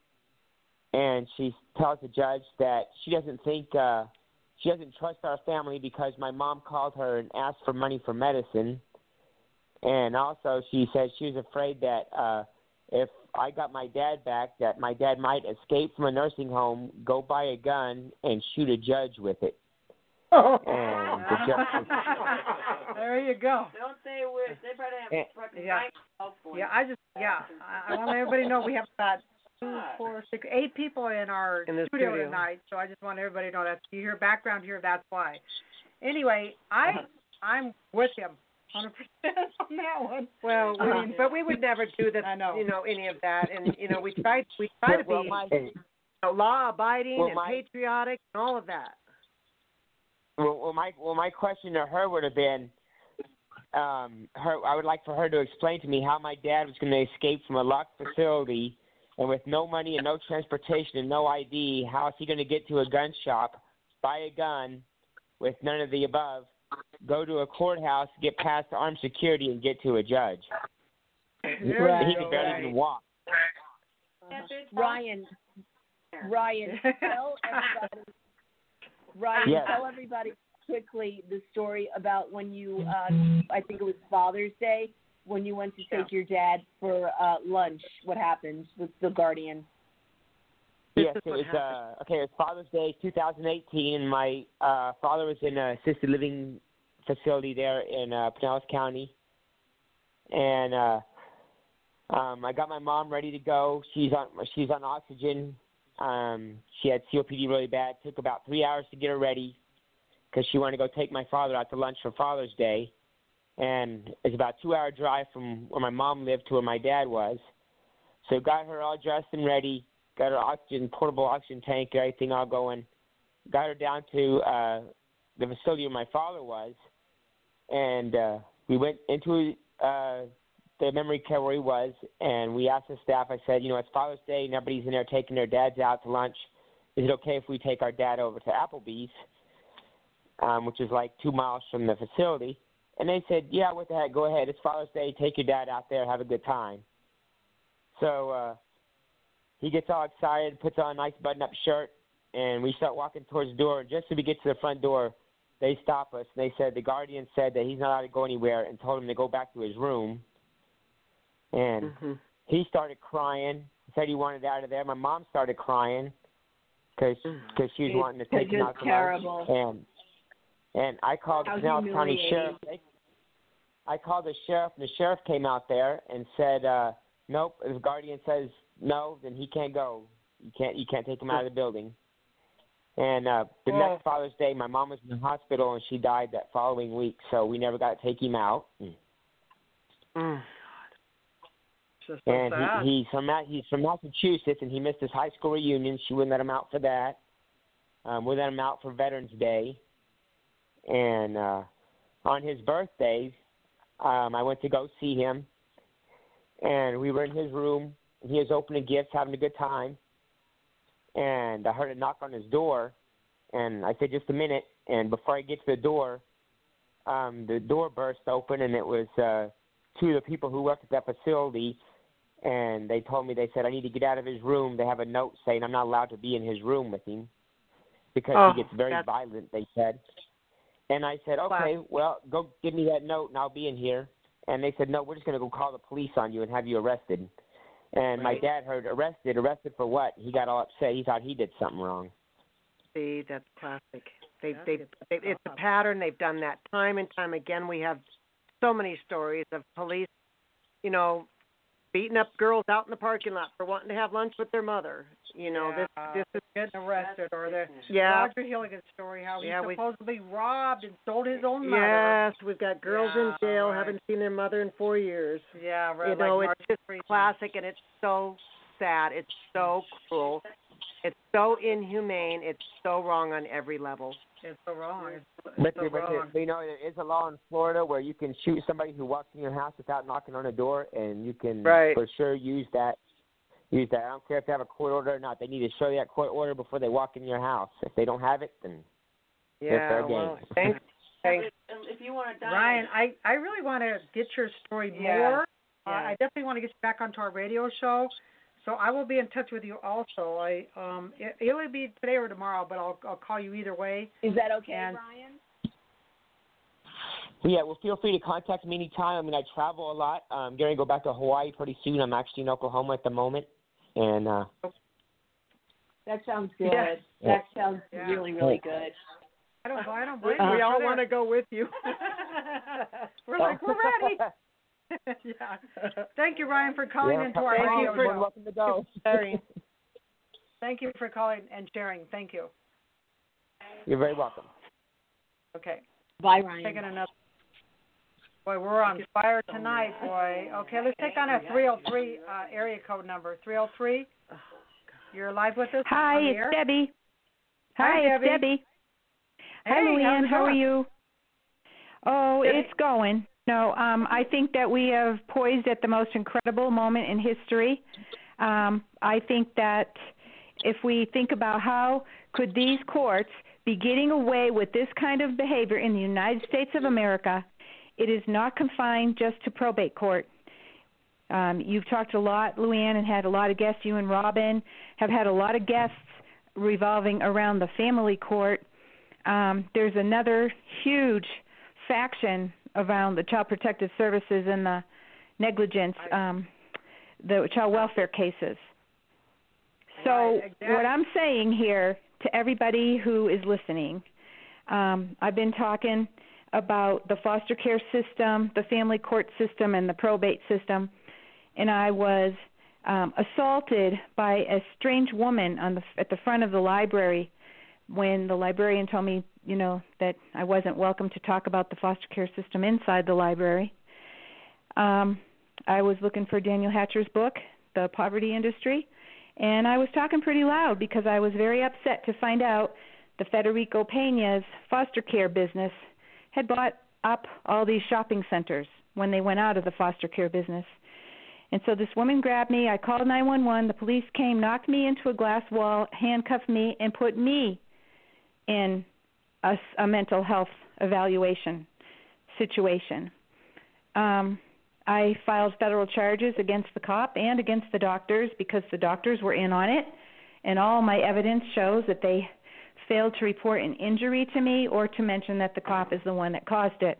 and she tells the judge that she doesn't think, uh, she doesn't trust our family because my mom called her and asked for money for medicine, and also she said she was afraid that uh, if I got my dad back, that my dad might escape from a nursing home, go buy a gun, and shoot a judge with it. Oh. And the judge there you go. Don't say a word. They probably have and, fucking yeah. Yeah, I just, yeah. I, I want everybody to know we have about two, four, six, eight people in our in the studio, studio tonight, so I just want everybody to know that you hear background here, that's why. Anyway, I, I'm with him. one hundred percent on that one. Well, we, uh, but we would never do that. I know. You know, any of that, and you know, we try we try to well, be my, you know, law-abiding well, and my, patriotic and all of that. Well, well, my well, my question to her would have been, um, her. I would like for her to explain to me how my dad was going to escape from a locked facility, and with no money and no transportation and no I D, how is he going to get to a gun shop, buy a gun, with none of the above, go to a courthouse, get past armed security, and get to a judge? Right. He could barely right. even walk. Ryan, Ryan, tell everybody. Ryan, yes. tell everybody quickly the story about when you, uh, I think it was Father's Day, when you went to take your dad for uh, lunch. What happened with the guardian? Yes, it was, uh, okay, it was Father's Day two thousand eighteen, and my uh, father was in a assisted living facility there in uh, Pinellas County. and uh, um, I got my mom ready to go. She's on she's on oxygen. Um, she had C O P D really bad. It took about three hours to get her ready because she wanted to go take my father out to lunch for Father's Day. And it's about a two-hour drive from where my mom lived to where my dad was. So got her all dressed and ready, got her oxygen, portable oxygen tank, everything all going. Got her down to uh, the facility where my father was. And uh, we went into uh, the memory care where he was, and we asked the staff, I said, you know, it's Father's Day, and everybody's in there taking their dads out to lunch. Is it okay if we take our dad over to Applebee's, um, which is like two miles from the facility? And they said, yeah, what the heck, go ahead. It's Father's Day. Take your dad out there. Have a good time. So uh, he gets all excited, puts on a nice button-up shirt, and we start walking towards the door. Just as we get to the front door, they stop us. And they said the guardian said that he's not allowed to go anywhere and told him to go back to his room. And mm-hmm. he started crying. He said he wanted out of there. My mom started crying because she was it's, wanting to take him out to lunch. And And I called the Pinellas County Sheriff. I called the sheriff, and the sheriff came out there and said, uh, "Nope. If the guardian says no, then he can't go. You can't. You can't take him out of the building." And uh, the oh. next Father's Day, my mom was in the hospital, and she died that following week. So we never got to take him out. Mm. Mm. So and sad. he, he's from he's from Massachusetts, and he missed his high school reunion. She wouldn't let him out for that. Um, we let him out for Veterans Day. And uh, on his birthday, um, I went to go see him, and we were in his room. And he was opening gifts, having a good time, and I heard a knock on his door, and I said, just a minute. And before I get to the door, um, the door burst open, and it was uh, two of the people who worked at that facility, and they told me, they said, I need to get out of his room. They have a note saying I'm not allowed to be in his room with him because oh, he gets very that's... violent, they said. And I said, okay, well, go give me that note and I'll be in here. And they said, no, we're just going to go call the police on you and have you arrested. And right. my dad heard arrested. Arrested for what? He got all upset. He thought he did something wrong. See, that's classic. They've, they've, they've, it's a pattern. They've done that time and time again. We have so many stories of police, you know, beating up girls out in the parking lot for wanting to have lunch with their mother. You know, yeah, this this is getting arrested, or the yeah. Roger Hilligan story, how he yeah, supposedly we, robbed and sold his own mother. Yes, we've got girls yeah, in jail, right. haven't seen their mother in four years. Yeah, right. You know, like it's just Freeman. classic, and it's so sad. It's so cruel. It's so inhumane. It's so wrong on every level. It's so wrong. It's, it's but, so but wrong. you know, there is a law in Florida where you can shoot somebody who walks in your house without knocking on a door, and you can right. for sure use that. Use that. I don't care if they have a court order or not. They need to show you that court order before they walk in your house. If they don't have it, then yeah, it's their well, game. thanks. thanks. If you want to die, Ryan, I, I really want to get your story yeah. more. Yeah. Uh, I definitely want to get you back onto our radio show. So I will be in touch with you also. I um, it, it'll be today or tomorrow, but I'll I'll call you either way. Is that okay, and, Ryan? Yeah, well, feel free to contact me anytime. I mean, I travel a lot. I'm um, going to go back to Hawaii pretty soon. I'm actually in Oklahoma at the moment. And uh, that sounds good. Yeah. That sounds yeah. really, really good. I don't, I don't blame we, you. we all want to go with you. We're like, we're ready. yeah. Thank you, Ryan, for calling yeah, into our thank radio you for show. welcome to go. Thank you for calling and sharing. Thank you. You're very welcome. Okay. Bye, Ryan. Taking another. Boy, we're on fire tonight, boy. Okay, let's take on a three oh three uh, area code number. three oh three. You're live with us? Hi, it's air? Debbie. Hi, Hi, it's Debbie. Debbie. Hey, Hi, Luann. How are going? you? Oh, Debbie. It's going. No, um, I think that we have poised at the most incredible moment in history. Um, I think that if we think about how could these courts be getting away with this kind of behavior in the United States of America, it is not confined just to probate court. Um, you've talked a lot, Luann, and had a lot of guests. You and Robin have had a lot of guests revolving around the family court. Um, there's another huge faction around the Child Protective Services and the negligence, um, the child welfare cases. So Right, exactly. what I'm saying here to everybody who is listening, um, I've been talking about the foster care system, the family court system, and the probate system, and I was um, assaulted by a strange woman on the at the front of the library when the librarian told me, you know, that I wasn't welcome to talk about the foster care system inside the library. Um, I was looking for Daniel Hatcher's book, The Poverty Industry, and I was talking pretty loud because I was very upset to find out the Federico Peña's foster care business had bought up all these shopping centers when they went out of the foster care business. And so this woman grabbed me. I called nine one one. The police came, knocked me into a glass wall, handcuffed me, and put me in a, a mental health evaluation situation. Um, I filed federal charges against the cop and against the doctors because the doctors were in on it, and all my evidence shows that they failed to report an injury to me or to mention that the cop is the one that caused it.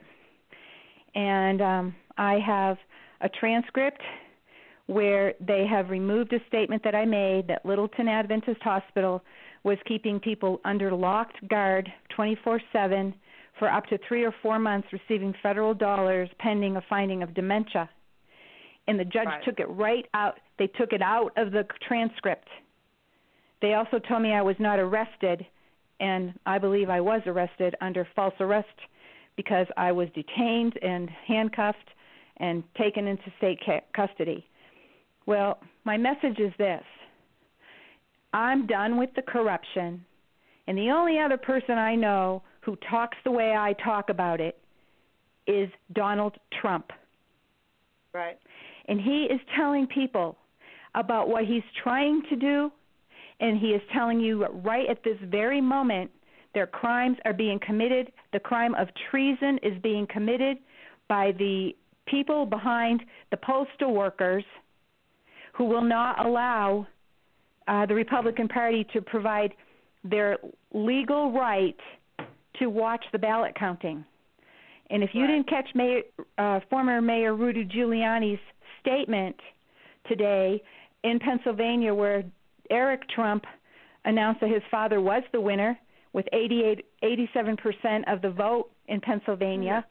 And um, I have a transcript where they have removed a statement that I made that Littleton Adventist Hospital was keeping people under locked guard twenty-four seven for up to three or four months receiving federal dollars pending a finding of dementia. And the judge right. took it right out. They took it out of the transcript. They also told me I was not arrested, and I believe I was arrested under false arrest because I was detained and handcuffed and taken into state ca- custody. Well, my message is this. I'm done with the corruption, and the only other person I know who talks the way I talk about it is Donald Trump. Right. And he is telling people about what he's trying to do, and he is telling you right at this very moment their crimes are being committed. The crime of treason is being committed by the people behind the postal workers who will not allow uh, the Republican Party to provide their legal right to watch the ballot counting. And if you right. didn't catch Mayor, uh, former Mayor Rudy Giuliani's statement today in Pennsylvania where Eric Trump announced that his father was the winner with eighty-eight, eighty-seven percent of the vote in Pennsylvania,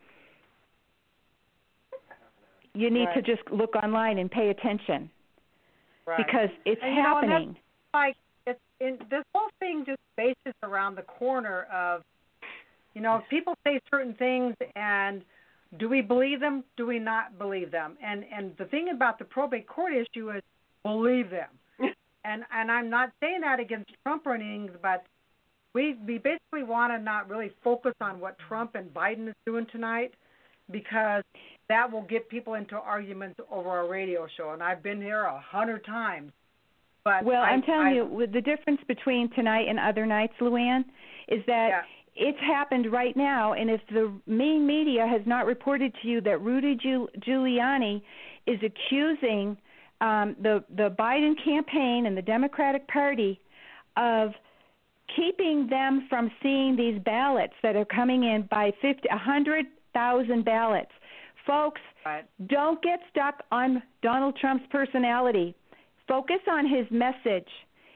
mm-hmm. you need right. to just look online and pay attention right. because it's and, happening. You know, like it's in, this whole thing just bases around the corner of, you know, if people say certain things and do we believe them? Do we not believe them? And and the thing about the probate court issue is believe them. and and I'm not saying that against Trump or anything, but we we basically want to not really focus on what Trump and Biden is doing tonight because that will get people into arguments over our radio show. And I've been here a hundred times. But well, I, I'm telling I, you, with the difference between tonight and other nights, Luann, is that yeah. it's happened right now. And if the main media has not reported to you that Rudy Giuliani is accusing um, the the Biden campaign and the Democratic Party of keeping them from seeing these ballots that are coming in by fifty, one hundred thousand ballots. Folks, right. don't get stuck on Donald Trump's personality. Focus on his message.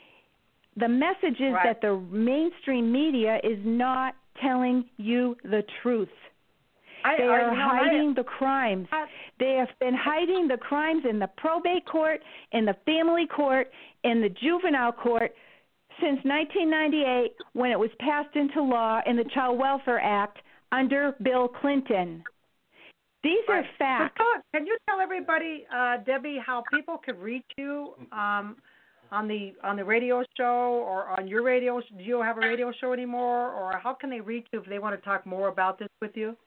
The message is right. that the mainstream media is not telling you the truth. I, they I, are you know, hiding I, the crimes. I, they have been hiding the crimes in the probate court, in the family court, in the juvenile court since nineteen ninety-eight when it was passed into law in the Child Welfare Act under Bill Clinton. These right. are facts. So, can you tell everybody, uh, Debbie, how people can reach you um, on the on the radio show or on your radio? Do you have a radio show anymore, or how can they reach you if they want to talk more about this with you?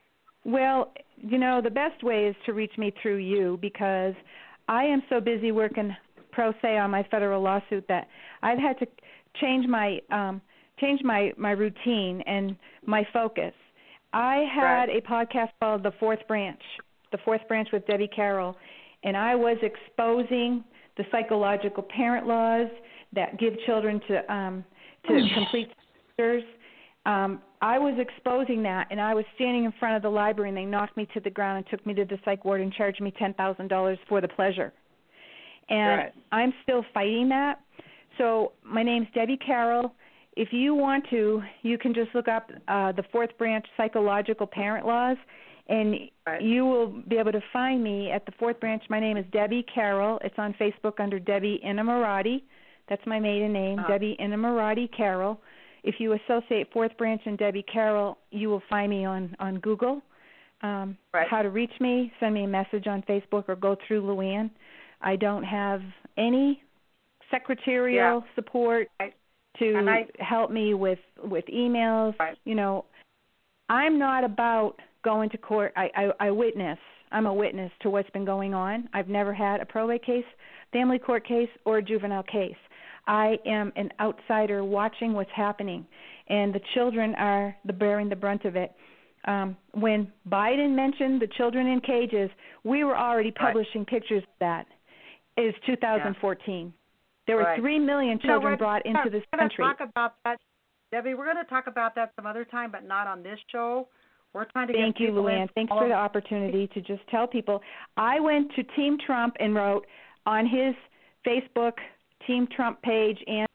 Well, you know, the best way is to reach me through you because I am so busy working pro se on my federal lawsuit that I've had to change my um, change my, my routine and my focus. I had right. a podcast called The Fourth Branch, The Fourth Branch with Debbie Carroll, and I was exposing the psychological parent laws that give children to um, to complete sisters. Um, I was exposing that, and I was standing in front of the library, and they knocked me to the ground and took me to the psych ward and charged me ten thousand dollars for the pleasure. And right. I'm still fighting that. So my name's Debbie Carroll. if you want to, you can just look up uh, the Fourth Branch Psychological Parent Laws, and right. you will be able to find me at the Fourth Branch. My name is Debbie Carroll. It's on Facebook under Debbie Innamoratti. That's my maiden name, uh-huh. Debbie Innamoratti Carroll. If you associate Fourth Branch and Debbie Carroll, you will find me on, on Google. Um, right. How to reach me, send me a message on Facebook or go through Luann. I don't have any secretarial yeah. support right. to I, help me with, with emails. Right. You know, I'm not about going to court. I, I, I witness. I'm a witness to what's been going on. I've never had a probate case, family court case, or a juvenile case. I am an outsider watching what's happening, and the children are the bearing the brunt of it. Um, when Biden mentioned the children in cages, we were already publishing right. pictures of that. It was two thousand fourteen. Yeah. There were right. three million children you know, brought into we're this gonna country. Talk about that, Debbie. We're going to talk about that some other time, but not on this show. We're trying to Thank get you, Luann. Thanks for the opportunity to just tell people. I went to Team Trump and wrote on his Facebook Team Trump page and.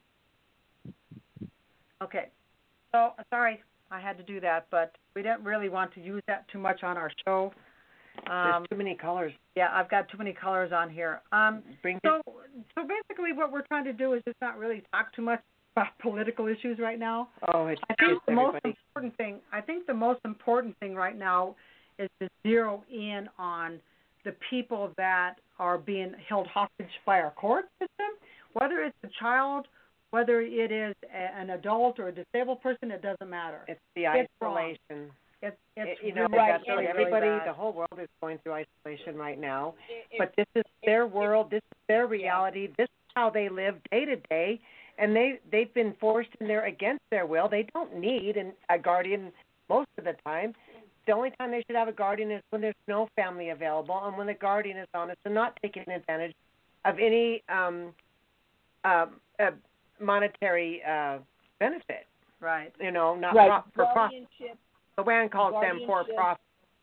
Okay. So, sorry, I had to do that, but we didn't really want to use that too much on our show. Um, There's too many colors. Yeah, I've got too many colors on here. Um, Bring so, so basically what we're trying to do is just not really talk too much about political issues right now. Oh, it's I think the everybody. most important thing. I think the most important thing right now is to zero in on the people that are being held hostage by our court system, whether it's a child, whether it is a, an adult or a disabled person. It doesn't matter. It's the it's isolation. Wrong. It's, it's it, you know, really, right. really, everybody, really the whole world is going through isolation right now. It, but this is their world. This is their reality. This is how they live day to day, and they they've been forced in there against their will. They don't need an, a guardian most of the time. The only time they should have a guardian is when there's no family available, and when the guardian is honest and not taking advantage of any um, uh, uh, monetary uh, benefit. Right. You know, not right. pro- for profit. Luann calls them for profit.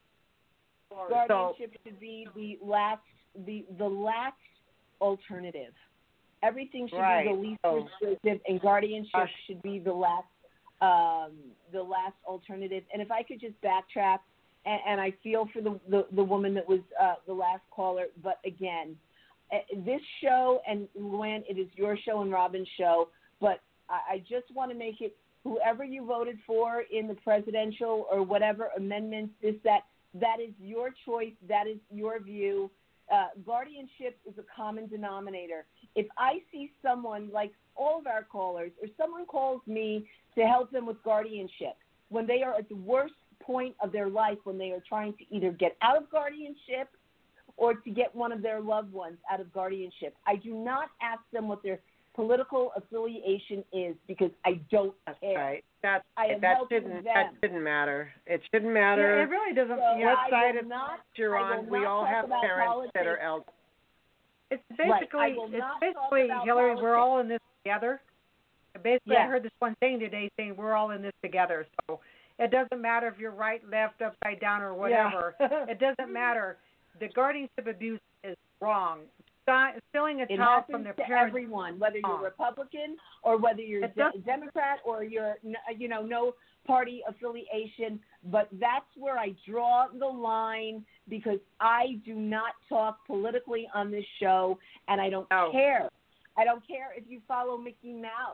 Guardianship so, should be the last, the the last alternative. Everything should right. be the least so, restrictive, and guardianship uh, should be the last, um, the last alternative. And if I could just backtrack, and, and I feel for the, the the woman that was uh, the last caller, but again, uh, this show, and Luann, it is your show and Robin's show, but I, I just want to make it. Whoever you voted for in the presidential or whatever amendments, this, that, that is your choice. That is your view. Uh, guardianship is a common denominator. If I see someone, like all of our callers, or someone calls me to help them with guardianship, when they are at the worst point of their life, when they are trying to either get out of guardianship or to get one of their loved ones out of guardianship, I do not ask them what their political affiliation is, because I don't That's care. Right. That's, I am that helping shouldn't them. that shouldn't matter. It shouldn't matter. Yeah, it really doesn't. So yeah. What side of not, you're on? We all have parents politics. that are elderly. It's basically, right. it's basically, Hillary, politics. we're all in this together. Basically, yes. I heard this one saying today, saying we're all in this together. So it doesn't matter if you're right, left, upside down, or whatever. Yeah. It doesn't matter. The guardianship abuse is wrong. Stealing a it child happens from their to parents. everyone, whether you're Oh. Republican or whether you're It de- does- Democrat or you're, you know, no party affiliation. But that's where I draw the line, because I do not talk politically on this show, and I don't No. care. I don't care if you follow Mickey Mouse.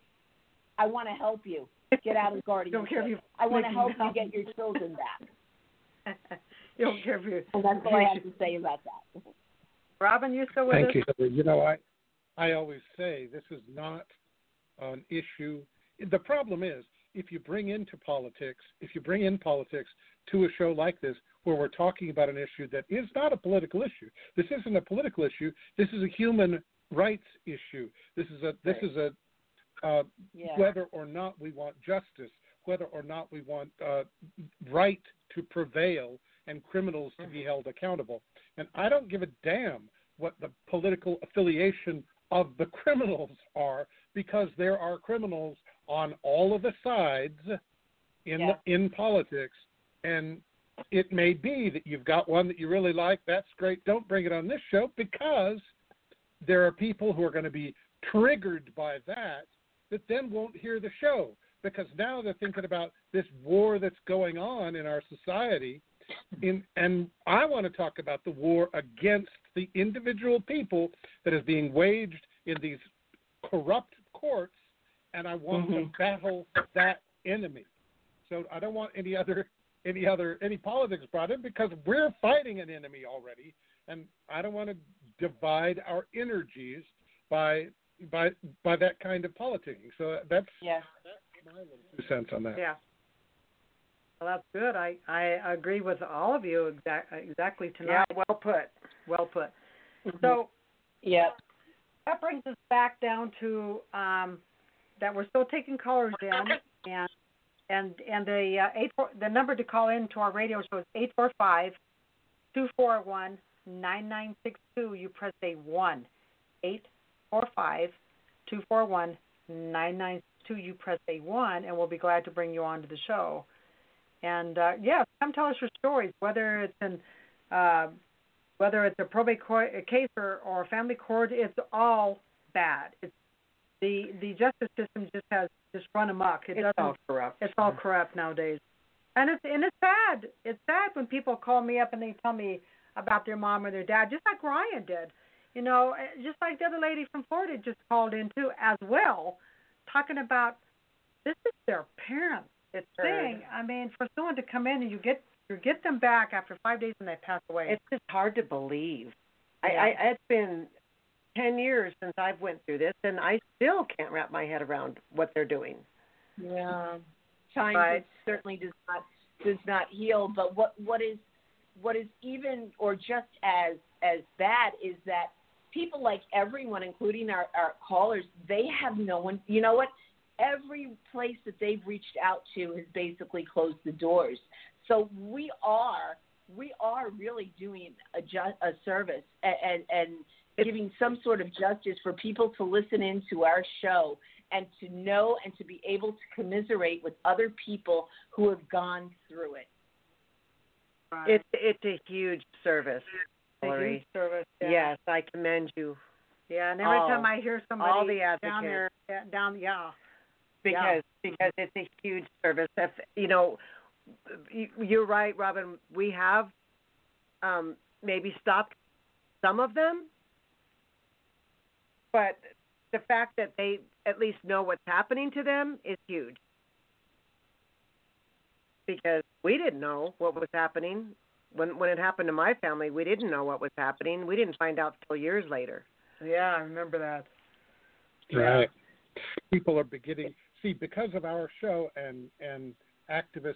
I want to help you get out of guardianship. Don't care if you I want to Mickey help Mouse. you get your children back. You don't care if you. And that's all I have to say about that. Robin, you still with Thank us? you, Hillary. You know, I, I always say this is not an issue. The problem is, if you bring into politics, if you bring in politics to a show like this, where we're talking about an issue that is not a political issue. This isn't a political issue. This is a human rights issue. This is a this is a uh, Yeah. whether or not we want justice, whether or not we want uh, right to prevail and criminals to be held accountable. And I don't give a damn what the political affiliation of the criminals are, because there are criminals on all of the sides in Yeah. the, in politics. And it may be that you've got one that you really like. That's great. Don't bring it on this show, because there are people who are going to be triggered by that that then won't hear the show because now they're thinking about this war that's going on in our society. In, and I want to talk about the war against the individual people that is being waged in these corrupt courts, and I want mm-hmm. to battle that enemy. So I don't want any other any other any politics brought in because we're fighting an enemy already, and I don't want to divide our energies by by by that kind of politicking. So that's yeah. that's my little two cents on that. Yeah. Well, that's good. I, I agree with all of you exact, exactly tonight. Yeah, well put. Well put. Mm-hmm. So, yeah, that brings us back down to um, that we're still taking callers in, and and and the uh, eight four, the number to call in to our radio show is eight four five, two four one, nine nine six two. You press a one, eight four five, two four one, nine nine six two. You press a one, and we'll be glad to bring you on to the show. And uh, yeah, come tell us your stories, whether it's in uh, whether it's a probate court, a case or, or a family court. It's all bad. It's the the justice system just has just run amok. It it's doesn't, all corrupt. It's all corrupt nowadays, and it's and it's sad. It's sad when people call me up and they tell me about their mom or their dad, just like Ryan did. You know, just like the other lady from Florida just called in too, as well, talking about this is their parents. It's saying, I mean, for someone to come in and you get you get them back after five days and they pass away. It's just hard to believe. Yeah. I, I it's been ten years since I've went through this, and I still can't wrap my head around what they're doing. Yeah, time right. certainly does not does not heal. But what what is what is even or just as as bad is that people like everyone, including our, our callers, they have no one. You know what? Every place that they've reached out to has basically closed the doors. So we are we are really doing a, ju- a service and, and, and giving some sort of justice for people to listen into our show and to know and to be able to commiserate with other people who have gone through it. Right. It's it's a huge service, Hillary. A huge service. Yeah. Yes, I commend you. Yeah, and every all, time I hear somebody all the down there, yeah, down, yeah. Because yeah. because it's a huge service. If you know, you're right, Robin. We have um, maybe stopped some of them, but the fact that they at least know what's happening to them is huge. Because we didn't know what was happening when when it happened to my family. We didn't know what was happening. We didn't find out till years later. Yeah, I remember that. Right. Yeah. People are beginning. See, because of our show and, and activists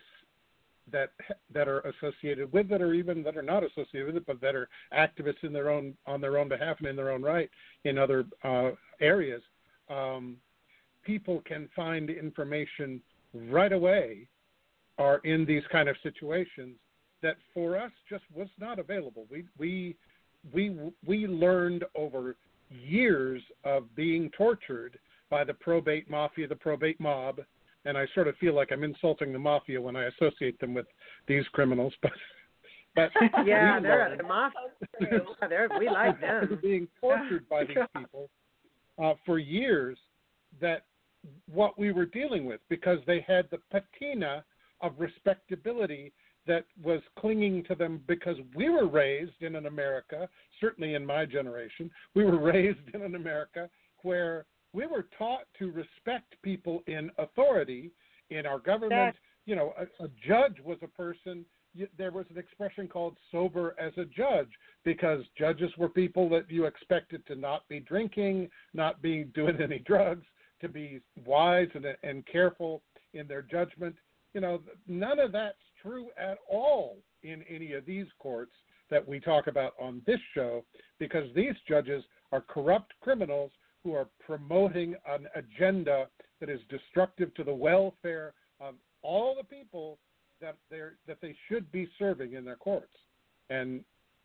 that that are associated with it, or even that are not associated with it, but that are activists in their own on their own behalf and in their own right in other uh, areas, um, people can find information right away, or in these kind of situations that for us just was not available. We we we we learned over years of being tortured by the probate mafia, the probate mob, and I sort of feel like I'm insulting the mafia when I associate them with these criminals, but but yeah, they're the mafia. they're, we like them. Being tortured by these people uh, for years. That what we were dealing with, because they had the patina of respectability that was clinging to them, because we were raised in an America, certainly in my generation, we were raised in an America where we were taught to respect people in authority in our government. That, you know, a, a judge was a person. You, there was an expression called sober as a judge, because judges were people that you expected to not be drinking, not be doing any drugs, to be wise and, and careful in their judgment. You know, none of that's true at all in any of these courts that we talk about on this show, because these judges are corrupt criminals who are promoting an agenda that is destructive to the welfare of all the people that they're that they should be serving in their courts. And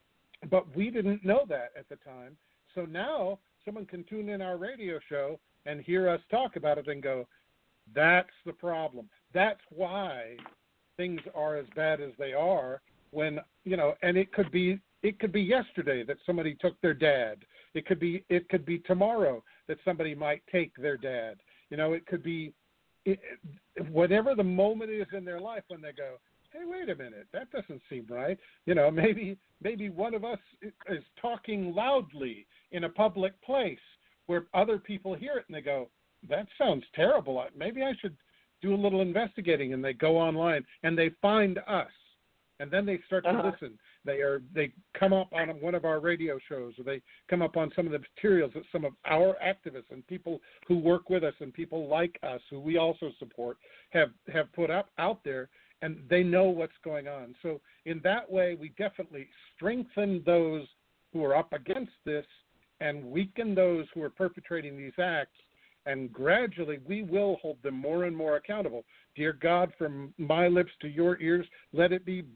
but we didn't know that at the time. So now someone can tune in our radio show and hear us talk about it and go, that's the problem. That's why things are as bad as they are, when, you know, and it could be it could be yesterday that somebody took their dad. It could be it could be tomorrow that somebody might take their dad. You know, it could be it, whatever the moment is in their life when they go, hey, wait a minute, that doesn't seem right. You know, maybe maybe one of us is talking loudly in a public place where other people hear it and they go, that sounds terrible. Maybe I should do a little investigating. And they go online and they find us. And then they start to uh-huh. listen. They are they come up on one of our radio shows, or they come up on some of the materials that some of our activists and people who work with us and people like us, who we also support, have, have put up out there, and they know what's going on. So in that way, we definitely strengthen those who are up against this and weaken those who are perpetrating these acts, and gradually we will hold them more and more accountable. Dear God, from my lips to your ears, let it be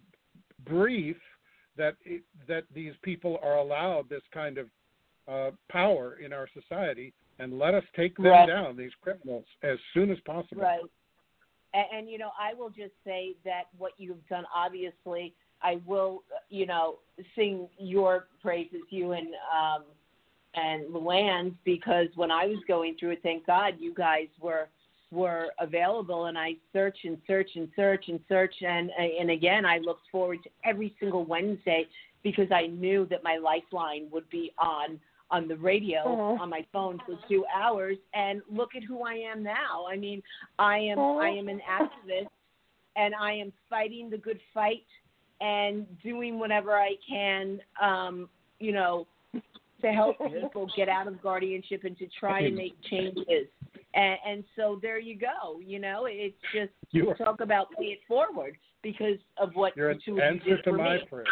brief that it, that these people are allowed this kind of uh, power in our society, and let us take them right. down, these criminals, as soon as possible. Right. And, and, you know, I will just say that what you've done, obviously, I will, you know, sing your praises, you and um, and Luann's, because when I was going through it, thank God you guys were were available, and I search and search and search and search, and and again, I looked forward to every single Wednesday because I knew that my lifeline would be on on the radio, Aww. on my phone for two hours, and look at who I am now. I mean, I am Aww. I am an activist, and I am fighting the good fight and doing whatever I can, um, you know, to help people get out of guardianship and to try and make changes. And, and so there you go. You know, it's just You are, talk about pay it forward because of what you're the an two of you answer did to for my me. prayer.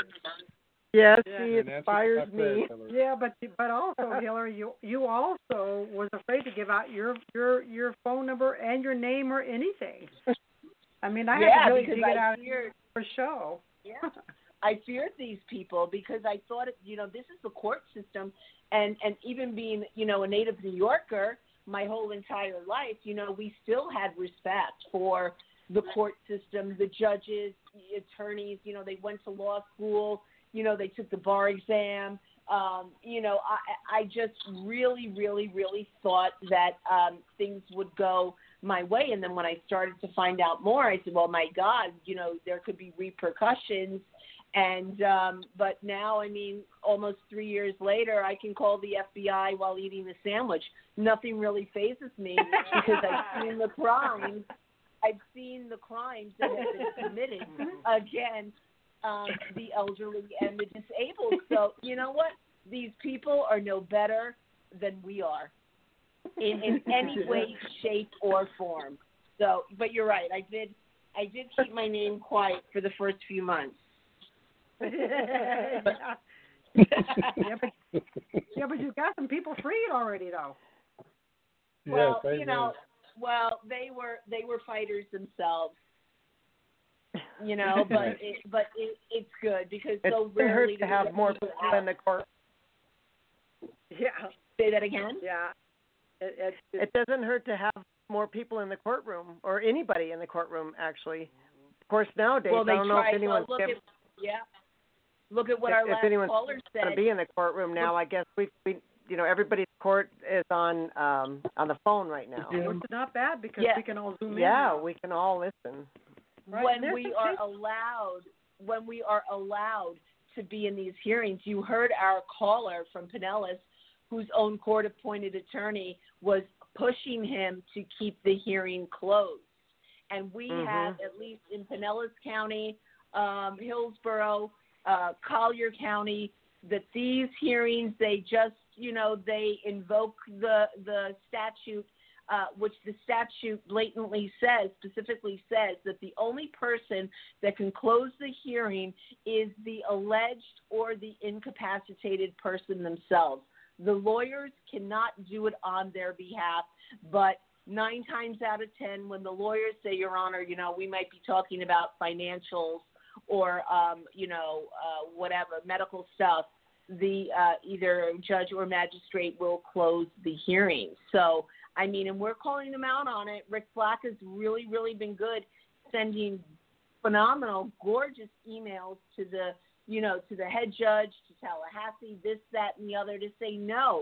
Yes, Yeah. he An answer to inspires my prayer, me. Hillary. Yeah, but but also, Hillary, you you also was afraid to give out your your your phone number and your name or anything. I mean, I Yeah, had to really because dig it I out feared, for show. yeah, I feared these people because I thought, you know, this is the court system, and and even being, you know, a native New Yorker, my whole entire life, you know, we still had respect for the court system, the judges, the attorneys. You know, they went to law school. You know, they took the bar exam. Um, you know, I, I just really, really, really thought that um, things would go my way. And then when I started to find out more, I said, well, my God, you know, there could be repercussions. And um, but now, I mean, almost three years later, I can call the F B I while eating a sandwich. Nothing really phases me because I've seen the crimes. I've seen the crimes that have been committed against um, the elderly and the disabled. So you know what? These people are no better than we are in, in any way, shape, or form. So, but you're right. I did. I did keep my name quiet for the first few months. yeah. yeah, but yeah, but you got some people freed already, though. Well, yes, you know, well, they were they were fighters themselves, you know. But it, but it, it's good because It so doesn't rarely hurt to do have we more people people out. in the court. Yeah, Say that again. yeah. It, it, it, It doesn't hurt to have more people in the courtroom, or anybody in the courtroom, actually. Of course, nowadays, well, they I don't know tried. if anyone's well, look kept, at yeah. Look at what if, our if last anyone's caller said. going to be in the courtroom now. I guess we, we, you know, everybody's court is on um, on the phone right now. which is not bad because Yeah. we can all zoom in. Yeah, now. we can all listen. Right, and when there's we some are cases- allowed when we are allowed to be in these hearings. You heard our caller from Pinellas, whose own court-appointed attorney was pushing him to keep the hearing closed. And we Mhm. have, at least in Pinellas County, um, Hillsborough, uh, Collier County, that these hearings, they just, you know, they invoke the, the statute, uh, which the statute blatantly says, specifically says, that the only person that can close the hearing is the alleged or the incapacitated person themselves. The lawyers cannot do it on their behalf, but nine times out of ten, when the lawyers say, Your Honor, you know, we might be talking about financials or, um, you know, uh, whatever, medical stuff, the uh, either judge or magistrate will close the hearing. So, I mean, and we're calling them out on it. Rick Black has really, really been good sending phenomenal, gorgeous emails to the, you know, to the head judge, to Tallahassee, this, that, and the other, to say, no,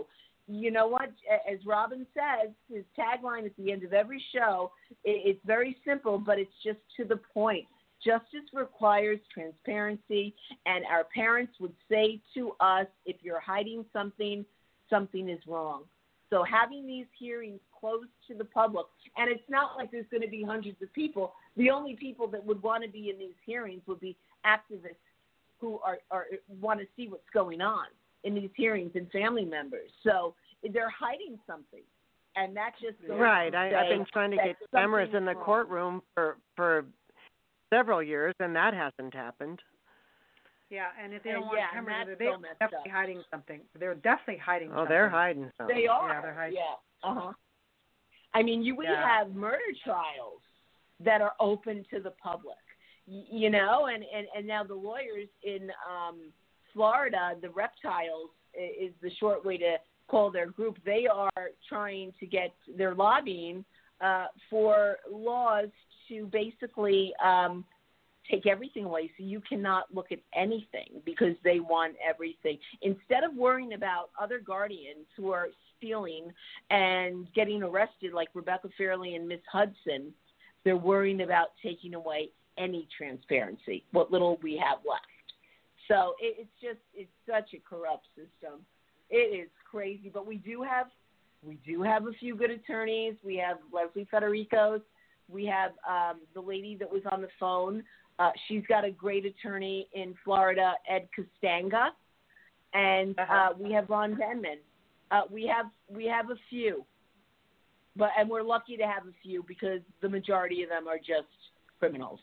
you know what? As Robin says, his tagline at the end of every show, it's very simple, but it's just to the point. Justice requires transparency, and our parents would say to us, if you're hiding something, something is wrong. So having these hearings closed to the public, and it's not like there's going to be hundreds of people. The only people that would want to be in these hearings would be activists who are, are want to see what's going on in these hearings and family members. So they're hiding something, and that just goes right. to I, say I've been trying to get cameras in the wrong. courtroom for for several years, and that hasn't happened. Yeah, and if they And don't want yeah, cameras, and that's they're so messed definitely up. hiding something. They're definitely hiding Oh, something. they're hiding something. They are. Yeah, they're hiding. Yeah. Uh-huh. I mean, you we Yeah. have murder trials that are open to the public, y- you know, and, and, and now the lawyers in um, Florida, the Reptiles is the short way to call their group. They are trying to get, they're lobbying uh, for laws to basically um, take everything away, so you cannot look at anything because they want everything. Instead of worrying about other guardians who are stealing and getting arrested like Rebecca Fairley and Miss Hudson, they're worrying about taking away any transparency, what little we have left. So it, it's just, it's such a corrupt system. It is crazy, but we do have, we do have a few good attorneys. We have Leslie Federicos. We have um, the lady that was on the phone. Uh, she's got a great attorney in Florida, Ed Costanga, and uh, we have Ron Denman. Uh, we have we have a few, but and we're lucky to have a few because the majority of them are just criminals.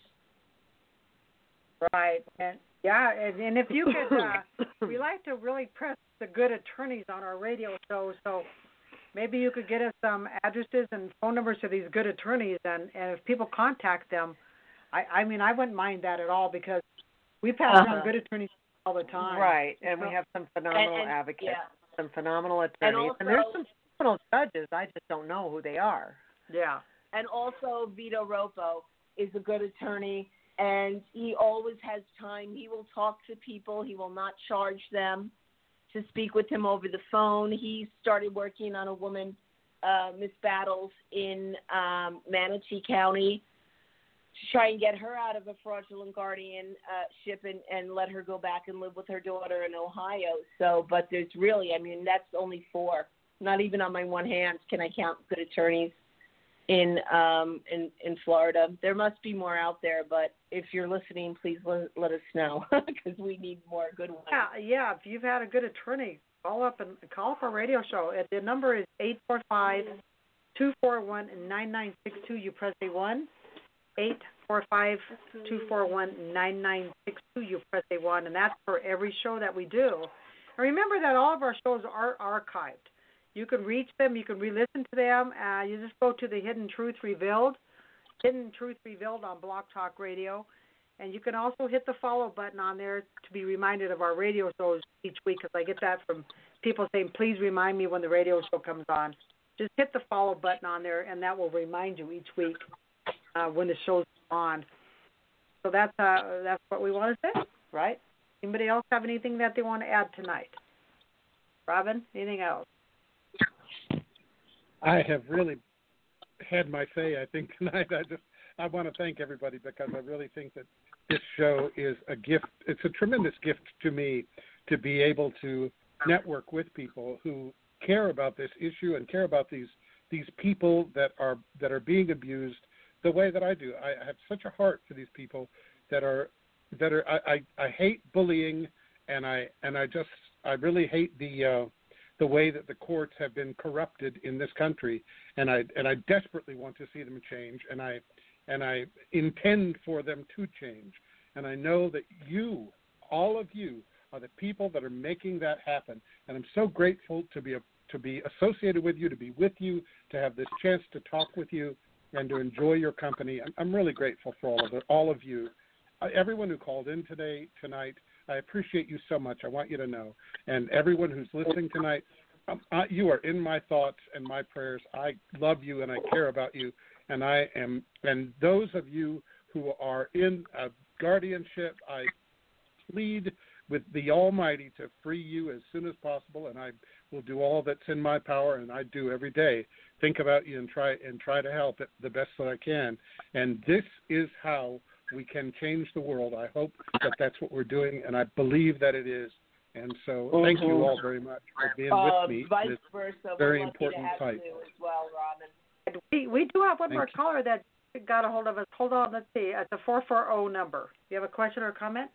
Right. And yeah, and, and if you could, uh, we like to really press the good attorneys on our radio show, so maybe you could get us some addresses and phone numbers to these good attorneys, and, and if people contact them, I, I mean, I wouldn't mind that at all because we've had Uh-huh. some good attorneys all the time. Right, and we have some phenomenal And- and- advocates, yeah. some phenomenal attorneys, And and, also- there's some criminal judges. I just don't know who they are. Yeah. And also Vito Ropo is a good attorney, and he always has time. He will talk to people. He will not charge them to speak with him over the phone. He started working on a woman, uh, Miss Battles, in um, Manatee County to try and get her out of a fraudulent guardianship and, and let her go back and live with her daughter in Ohio. So, but there's really, I mean, that's only four. Not even on my one hand can I count good attorneys in um, in, in Florida. There must be more out there, but if you're listening, please let, let us know because we need more good ones. Yeah, yeah. If you've had a good attorney, call up and call up our radio show. The number is eight four five, two four one, nine nine six two. You press a one. eight four five, two four one, nine nine six two. You press a one, and that's for every show that we do. And remember that all of our shows are archived. You can reach them. You can re-listen to them. Uh, you just go to the Hidden Truth Revealed, Hidden Truth Revealed on Blog Talk Radio. And you can also hit the follow button on there to be reminded of our radio shows each week, because I get that from people saying, please remind me when the radio show comes on. Just hit the follow button on there, and that will remind you each week uh, when the show's on. So that's uh, that's what we want to say, right? Anybody else have anything that they want to add tonight? Robin, anything else? I have really had my say, I think, tonight. I just I want to thank everybody because I really think that this show is a gift. It's a tremendous gift to me to be able to network with people who care about this issue and care about these these people that are that are being abused the way that I do. I have such a heart for these people that are that are I, I, I hate bullying, and I and I just I really hate the uh, the way that the courts have been corrupted in this country, and I and I desperately want to see them change, and I and I intend for them to change, and I know that you, all of you, are the people that are making that happen, and I'm so grateful to be a, to be associated with you, to be with you, to have this chance to talk with you, and to enjoy your company. I'm, I'm really grateful for all of it, all of you, uh, everyone who called in today tonight. I appreciate you so much. I want you to know. And everyone who's listening tonight, um, I, you are in my thoughts and my prayers. I love you and I care about you. And I am, and those of you who are in a guardianship, I plead with the Almighty to free you as soon as possible, and I will do all that's in my power, and I do every day. Think about you and try and try to help it the best that I can. And this is how we can change the world. I hope that that's what we're doing, and I believe that it is. And so mm-hmm. thank you all very much for being uh, with me. Vice This versa, very we're important lucky to have fight. you as well, Robin. We we do have one Thank more you. caller that got a hold of us. Hold on, let's see. It's a four four zero number. Do you have a question or comment?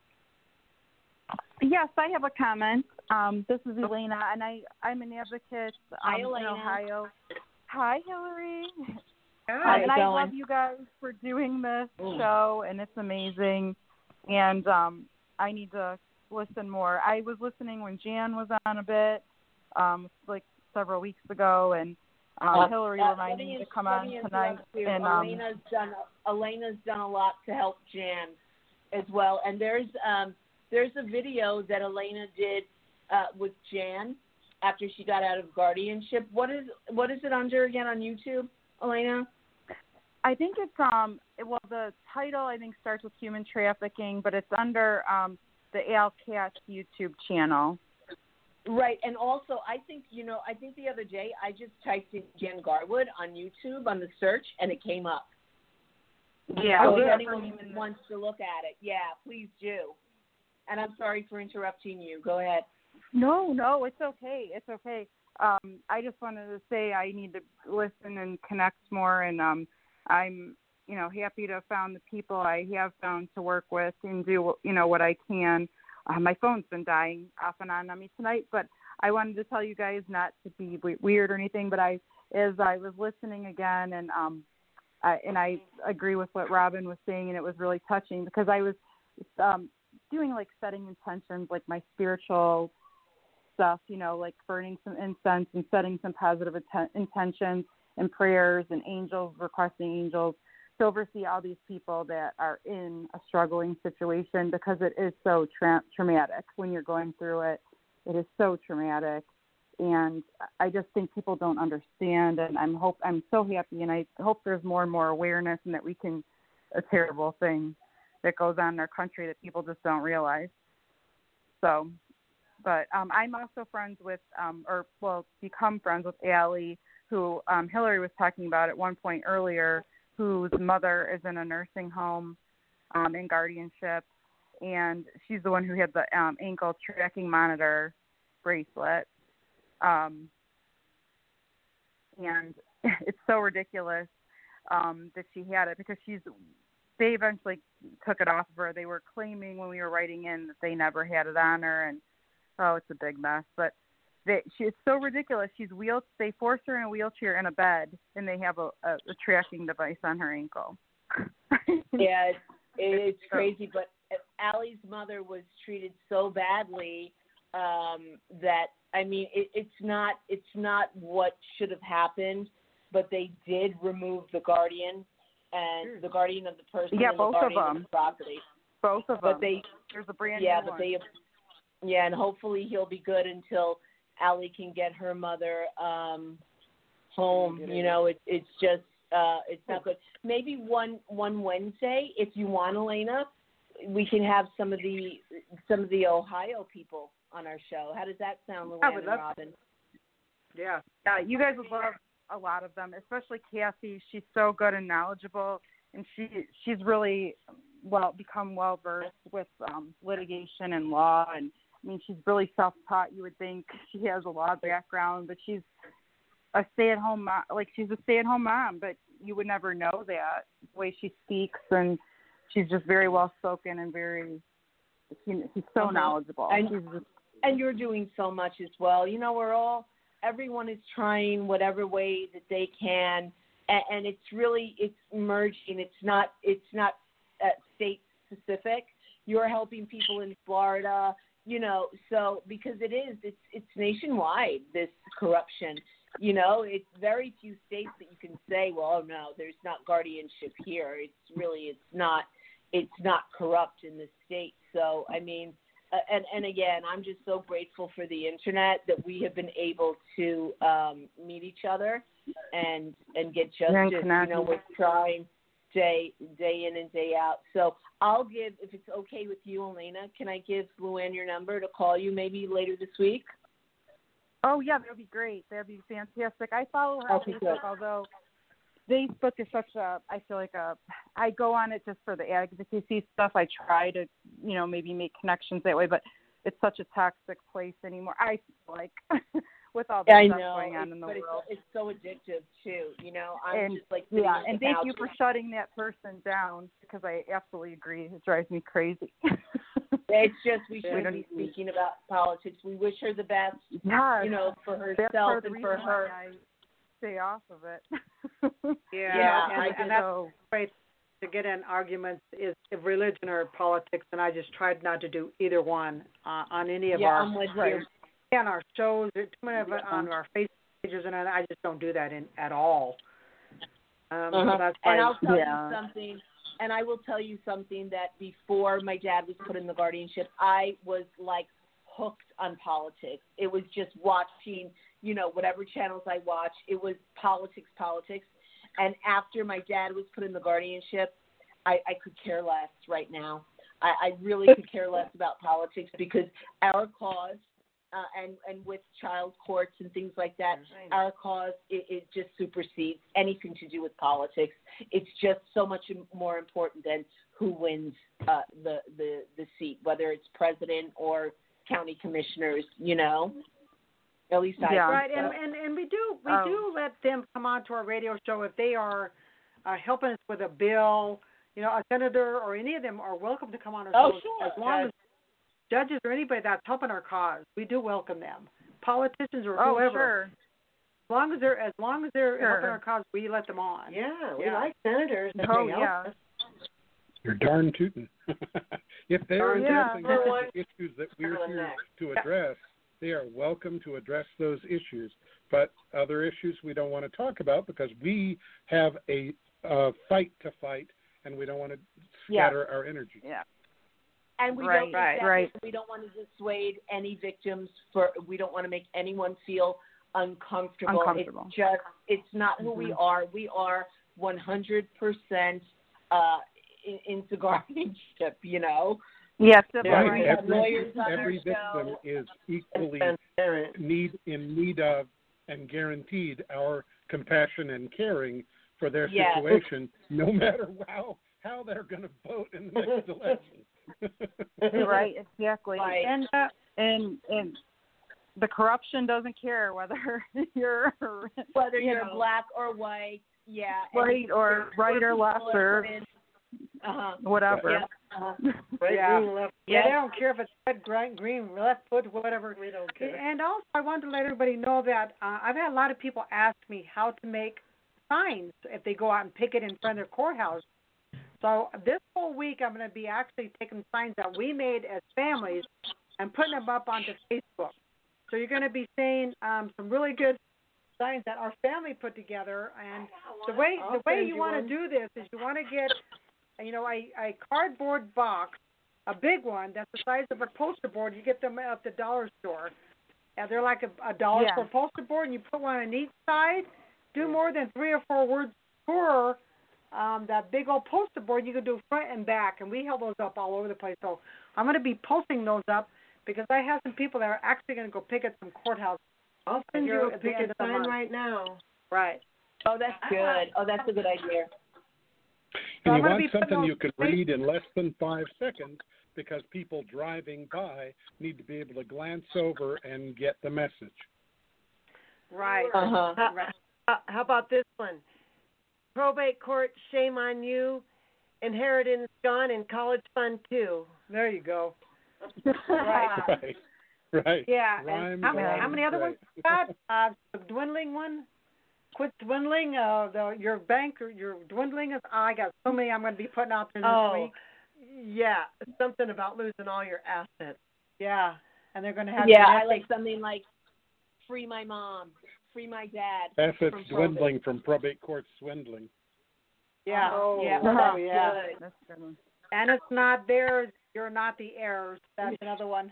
Yes, I have a comment. Um, this is Elena, and I, I'm an advocate um, Hi, in Elena. Ohio. Hi, Hillary. Hi. Um, and I love you guys for doing this mm. show, and it's amazing. And um, I need to listen more. I was listening when Jan was on a bit, um, like several weeks ago, and um, uh, Hillary uh, reminded me me, to come on tonight. And um, Elena's done Elena's done a lot to help Jan as well. And there's um, there's a video that Elena did uh, with Jan after she got out of guardianship. What is what is it under again on YouTube, Elena? I think it's um well the title I think starts with human trafficking, but it's under um the Al Katz YouTube channel. Right, and also I think you know I think the other day I just typed in Jan Garwood on YouTube on the search and it came up. Yeah. So if anyone wants to look at it, yeah, please do. And I'm sorry for interrupting you. Go ahead. No, no, it's okay. It's okay. Um, I just wanted to say I need to listen and connect more, and um, I'm, you know, happy to have found the people I have found to work with and do, you know, what I can. Uh, my phone's been dying off and on on me tonight, but I wanted to tell you guys not to be weird or anything, but I, as I was listening again, and um, I, and I agree with what Robin was saying, and it was really touching because I was um, doing like setting intentions, like my spiritual stuff, you know, like burning some incense and setting some positive atten- intentions and prayers and angels, requesting angels to oversee all these people that are in a struggling situation because it is so tra- traumatic when you're going through it. It is so traumatic. And I just think people don't understand. And I'm hope I'm so happy, and I hope there's more and more awareness, and that we can a terrible thing that goes on in our country that people just don't realize. So, but um, I'm also friends with, um, or well, become friends with Allie, who um, Hillary was talking about at one point earlier, whose mother is in a nursing home um, in guardianship, and she's the one who had the um, ankle tracking monitor bracelet. Um, and it's so ridiculous um, that she had it because she's. They eventually took it off of her. They were claiming when we were writing in that they never had it on her, and oh, it's a big mess. But they, she, it's so ridiculous. She's wheel. They force her in a wheelchair in a bed, and they have a, a, a tracking device on her ankle. Yeah, it's, it's crazy. But Allie's mother was treated so badly um, that I mean, it, it's not it's not what should have happened. But they did remove the guardian. And the guardian of the person, yeah, and both the guardian of them, of the property. Both of but them. They, There's a brand yeah, new but one. they, yeah, and hopefully he'll be good until Allie can get her mother um, home. You know, it, it's just, uh, it's not good. Maybe one one Wednesday, if you want, Elena, we can have some of the some of the Ohio people on our show. How does that sound, Luann and Robin? Yeah, yeah, you guys would love a lot of them, especially Kathy. She's so good and knowledgeable, and she she's really well become well versed with um, litigation and law. And I mean, she's really self-taught. You would think she has a law background, but she's a stay-at-home mom. Like she's a stay-at-home mom, but you would never know that the way she speaks, and she's just very well spoken and very. She, she's so uh-huh. knowledgeable. And, she's just, and you're doing so much as well. You know, we're all. Everyone is trying whatever way that they can, and, and it's really it's merging. It's not it's not uh, state specific. You're helping people in Florida, you know. So because it is, it's it's nationwide. This corruption, you know, it's very few states that you can say, well, oh no, there's not guardianship here. It's really it's not it's not corrupt in this state. So I mean. Uh, and, and again, I'm just so grateful for the internet that we have been able to um, meet each other and and get justice. You know, we're trying, day day in and day out. So I'll give, if it's okay with you, Elena, can I give Luann your number to call you maybe later this week? Oh yeah, that would be great. That would be fantastic. I follow her on Okay, Facebook, good. although Facebook is such a, I feel like a, I go on it just for the advocacy stuff. I try to, you know, maybe make connections that way, but it's such a toxic place anymore. I feel like with all the Yeah, I stuff know, going on it's, in the but world. it's, it's so addictive too. You know, I'm And just like sitting yeah, on the and thank couch. you for shutting that person down because I absolutely agree. It drives me crazy. It's just we We shouldn't don't be need- speaking about politics. We wish her the best, Yeah, you know, for that's herself part of the and reason for her. why I stay off of it. Yeah, Yeah, and, I and that's so, great to get in arguments is if religion or politics, and I just tried not to do either one uh, on any of Yeah, our I'm with right. you. on our shows, too many of it on our Facebook pages, and I just don't do that in at all. Um, Uh-huh. so that's why, And I'll tell Yeah. you something, and I will tell you something that before my dad was put in the guardianship, I was like hooked on politics. It was just watching, you know, whatever channels I watched, it was politics, politics. And after my dad was put in the guardianship, I, I could care less right now. I, I really could care less about politics because our cause, uh, and, and with child courts and things like that, our cause, it, it just supersedes anything to do with politics. It's just so much more important than who wins uh, the, the, the seat, whether it's president or county commissioners, you know. At least I Yeah. think right, so. and, and and we do we Oh. do let them come on to our radio show if they are uh, helping us with a bill. You know, a senator or any of them are welcome to come on our Oh, show sure. as long as judges or anybody that's helping our cause. We do welcome them. Politicians or oh, whoever. sure. As long as they're as long as they're Sure. helping our cause, we let them on. Yeah, we Yeah. like senators. if Oh, they help yeah. us. You're darn tootin'. If they're Yeah. addressing For one, the issues that we're on the here next. to address, they are welcome to address those issues. But other issues we don't want to talk about because we have a uh, fight to fight, and we don't want to Yeah. scatter our energy. Yeah. And we Right, don't right, exactly, right. we don't want to dissuade any victims for we don't want to make anyone feel uncomfortable. Uncomfortable. It's just it's not who we are. We are one hundred percent uh in, into guardianship, you know. Yeah, civil Right. rights. have Every, lawyers on our every victim show. is equally Transparent. need in need of and guaranteed our compassion and caring for their Yes. situation, no matter how how they're going to vote in the next election. Right, exactly. Right. And uh, and and the corruption doesn't care whether you're Whether you you're know, black or white, yeah. and right you- or right or people left are or in- uh-huh. whatever. Yeah. Uh-huh. Right, Yeah. green, left. Yeah, Yes. they don't care if it's red, green, green, left foot, whatever. We don't care. And also, I wanted to let everybody know that uh, I've had a lot of people ask me how to make signs if they go out and picket in front of their courthouse. So this whole week, I'm going to be actually taking signs that we made as families and putting them up onto Facebook. So you're going to be seeing um, some really good signs that our family put together. And the way I'll the way send you you want to one. do this is you want to get, you know, a, a cardboard box, a big one that's the size of a poster board. You get them at the dollar store. And they're like a, a dollar Yeah. for a poster board, and you put one on each side. Do more than three or four words per um, that big old poster board. You can do front and back, and we have those up all over the place. So I'm going to be posting those up because I have some people that are actually going to go picket some courthouse. I'll send Here you a at the end picket of the sign month. right now. Right. Oh, that's good. Oh, that's a good idea. So And I'm you gonna want be putting something those you can things- read in less than five seconds because people driving by need to be able to glance over and get the message. Right. Uh-huh. How, Right. uh, how about this one? Probate court, shame on you. Inheritance gone and college fund too. There you go. Right. Right. Right. Yeah. Rhymes, And how, many, rhymes, how many other right. ones you got? Uh, the dwindling one. Quit dwindling. Uh, the your bank or your dwindling is. I got so many. I'm going to be putting out there this Oh, week. yeah, something about losing all your assets. Yeah. And they're going to have. Yeah, I genetic- like something like free my mom, free my dad. Assets from probate. dwindling from probate court swindling. Yeah. Oh, yeah. that's Oh, yeah. good. That's a good one. And it's not theirs. You're not the heirs. That's another one.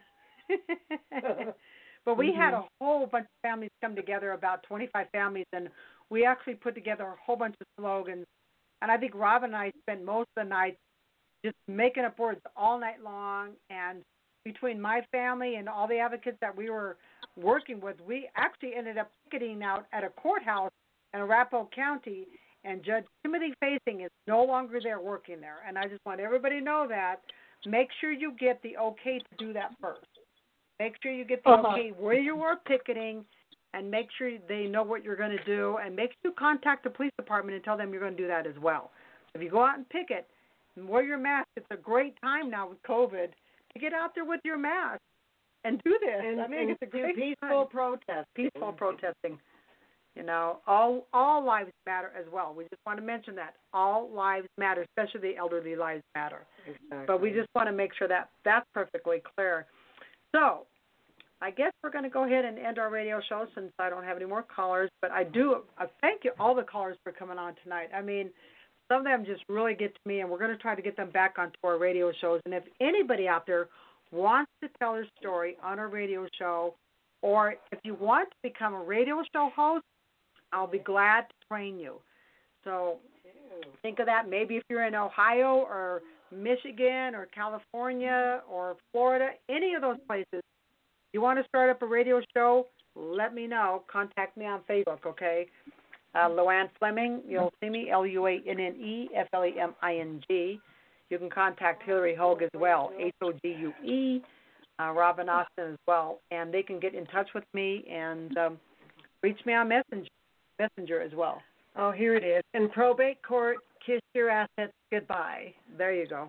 But we had a whole bunch of families come together, about twenty-five families, and we actually put together a whole bunch of slogans. And I think Robin and I spent most of the night just making up words all night long. And between my family and all the advocates that we were working with, we actually ended up picketing out at a courthouse in Arapahoe County, and Judge Timothy Facing is no longer there working there. And I just want everybody to know that. Make sure you get the okay to do that first. Make sure you get the uh-huh. okay where you are picketing, and make sure they know what you're going to do, and make sure you contact the police department and tell them you're going to do that as well. If you go out and picket and wear your mask, it's a great time now with COVID to get out there with your mask and do this. And, I mean, and it's a great peaceful time. protest. Peaceful protesting. You know, all all lives matter as well. We just want to mention that. All lives matter, especially the elderly lives matter. Exactly. But we just want to make sure that that's perfectly clear. So I guess we're going to go ahead and end our radio show since I don't have any more callers. But I do uh, thank you, all the callers, for coming on tonight. I mean, some of them just really get to me, and we're going to try to get them back onto our radio shows. And if anybody out there wants to tell their story on a radio show, or if you want to become a radio show host, I'll be glad to train you. So think of that. Maybe if you're in Ohio or Michigan or California or Florida, any of those places, you want to start up a radio show, let me know. Contact me on Facebook, okay? Uh, Luann Fleming, you'll see me, L U A N N E F L E M I N G. You can contact Hillary Hogue as well, H O G U E, uh, Robin Austin as well. And they can get in touch with me and um, reach me on Messenger. Messenger as well. Oh, here it is. In probate court, kiss your assets goodbye. There you go.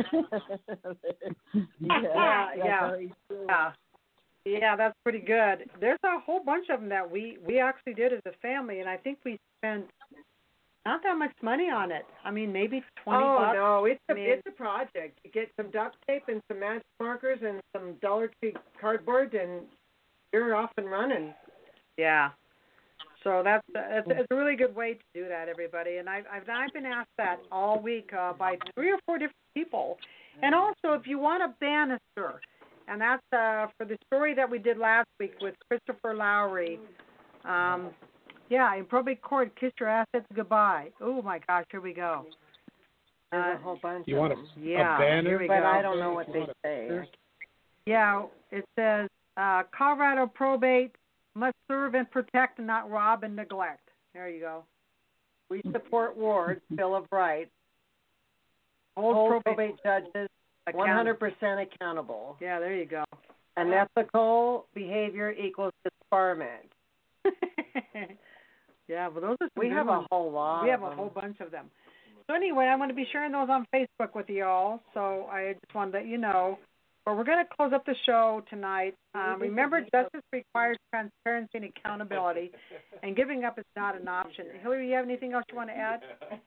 yeah, yeah, yeah. yeah. Yeah, that's pretty good. There's a whole bunch of them that we, we actually did as a family, and I think we spent not that much money on it. I mean, maybe twenty oh, bucks. Oh, no, it's a, I mean, it's a project. You get some duct tape and some magic markers and some Dollar Tree cardboard, and you're off and running. Yeah. So that's it's, it's a really good way to do that, everybody. And I've I've, I've been asked that all week uh, by three or four different people. And also, if you want a banister, and that's uh, for the story that we did last week with Christopher Lowry. Um, yeah, in probate court, kiss your assets goodbye. Oh my gosh, here we go. There's uh, a whole bunch. You of want a, them. yeah, a banner? Here we but go. I don't know what they say. Yeah, it says uh, Colorado probate must serve and protect and not rob and neglect. There you go. We support Ward's Bill of Rights. Hold, Hold probate, probate judges one hundred percent accountable. Yeah, there you go. Unethical behavior equals disbarment. yeah, well, those are some We good have ones. a whole lot We have of a them. whole bunch of them. So anyway, I'm going to be sharing those on Facebook with you all, so I just wanted to let you know. But we're going to close up the show tonight. Um, remember, justice requires transparency and accountability, and giving up is not an option. Hillary, you have anything else you want to add?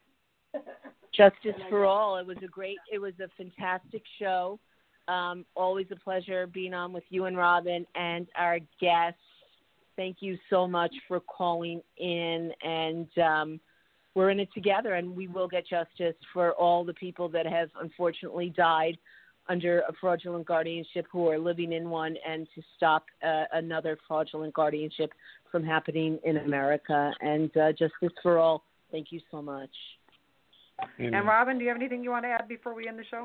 Justice for all. It was a great, it was a fantastic show. Um, always a pleasure being on with you and Robin and our guests. Thank you so much for calling in, and um, we're in it together, and we will get justice for all the people that have unfortunately died under a fraudulent guardianship who are living in one, and to stop uh, another fraudulent guardianship from happening in America. And uh, justice for all. Thank you so much. And, and Robin, do you have anything you want to add before we end the show?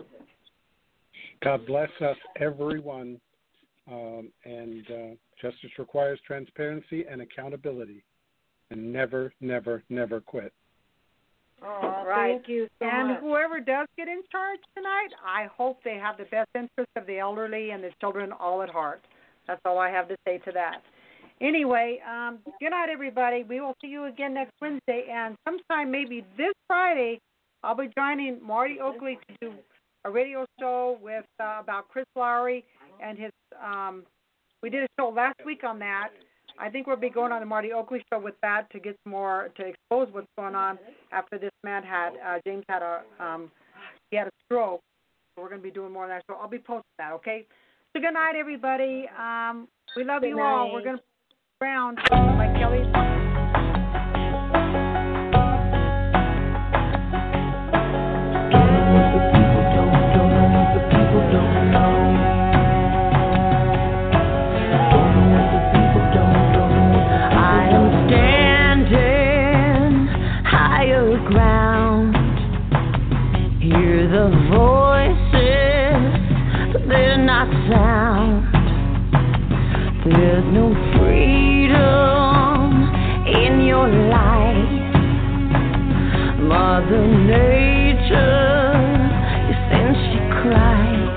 God bless us, everyone. Um, and uh, justice requires transparency and accountability. And never, never, never quit. Oh, right. Thank you so and much. whoever does get in charge tonight, I hope they have the best interest of the elderly and the children all at heart. That's all I have to say to that. Anyway, um, good night, everybody. We will see you again next Wednesday, and sometime maybe this Friday, I'll be joining Marty Oakley to do a radio show with uh, about Chris Lowry and his. Um, we did a show last week on that. I think we'll be going on the Marty Oakley show with that to get some more, to expose what's going on after this man had, uh, James had a, um, he had a stroke. So we're going to be doing more of that. So I'll be posting that, okay? So good night, everybody. Um, we love Good you night. all. We're going to round like Kelly. I am standing higher ground. not sound. There's no freedom in your life. Mother Nature, you sense she cries.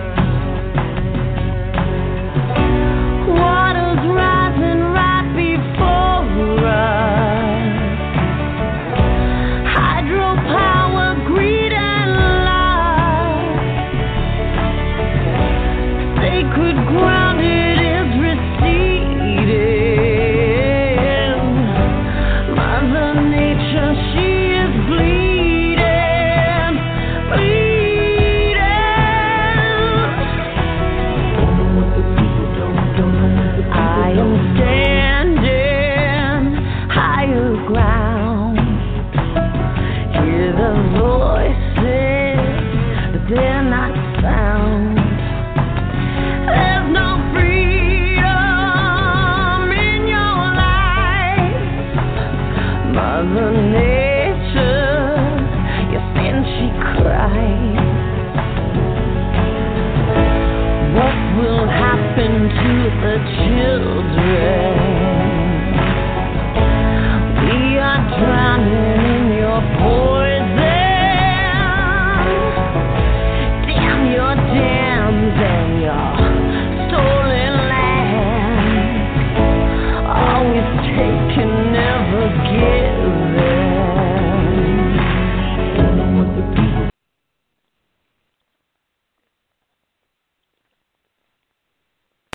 Water's rising right before us. Hydropower, greed and love. Sacred ground, it is receding. Mother Nature, she is bleeding, bleeding. I am standing higher ground. Hear the voices, but they're not sound. There's no freedom in your life. Mother Nature, you sense she cries. What will happen to the children?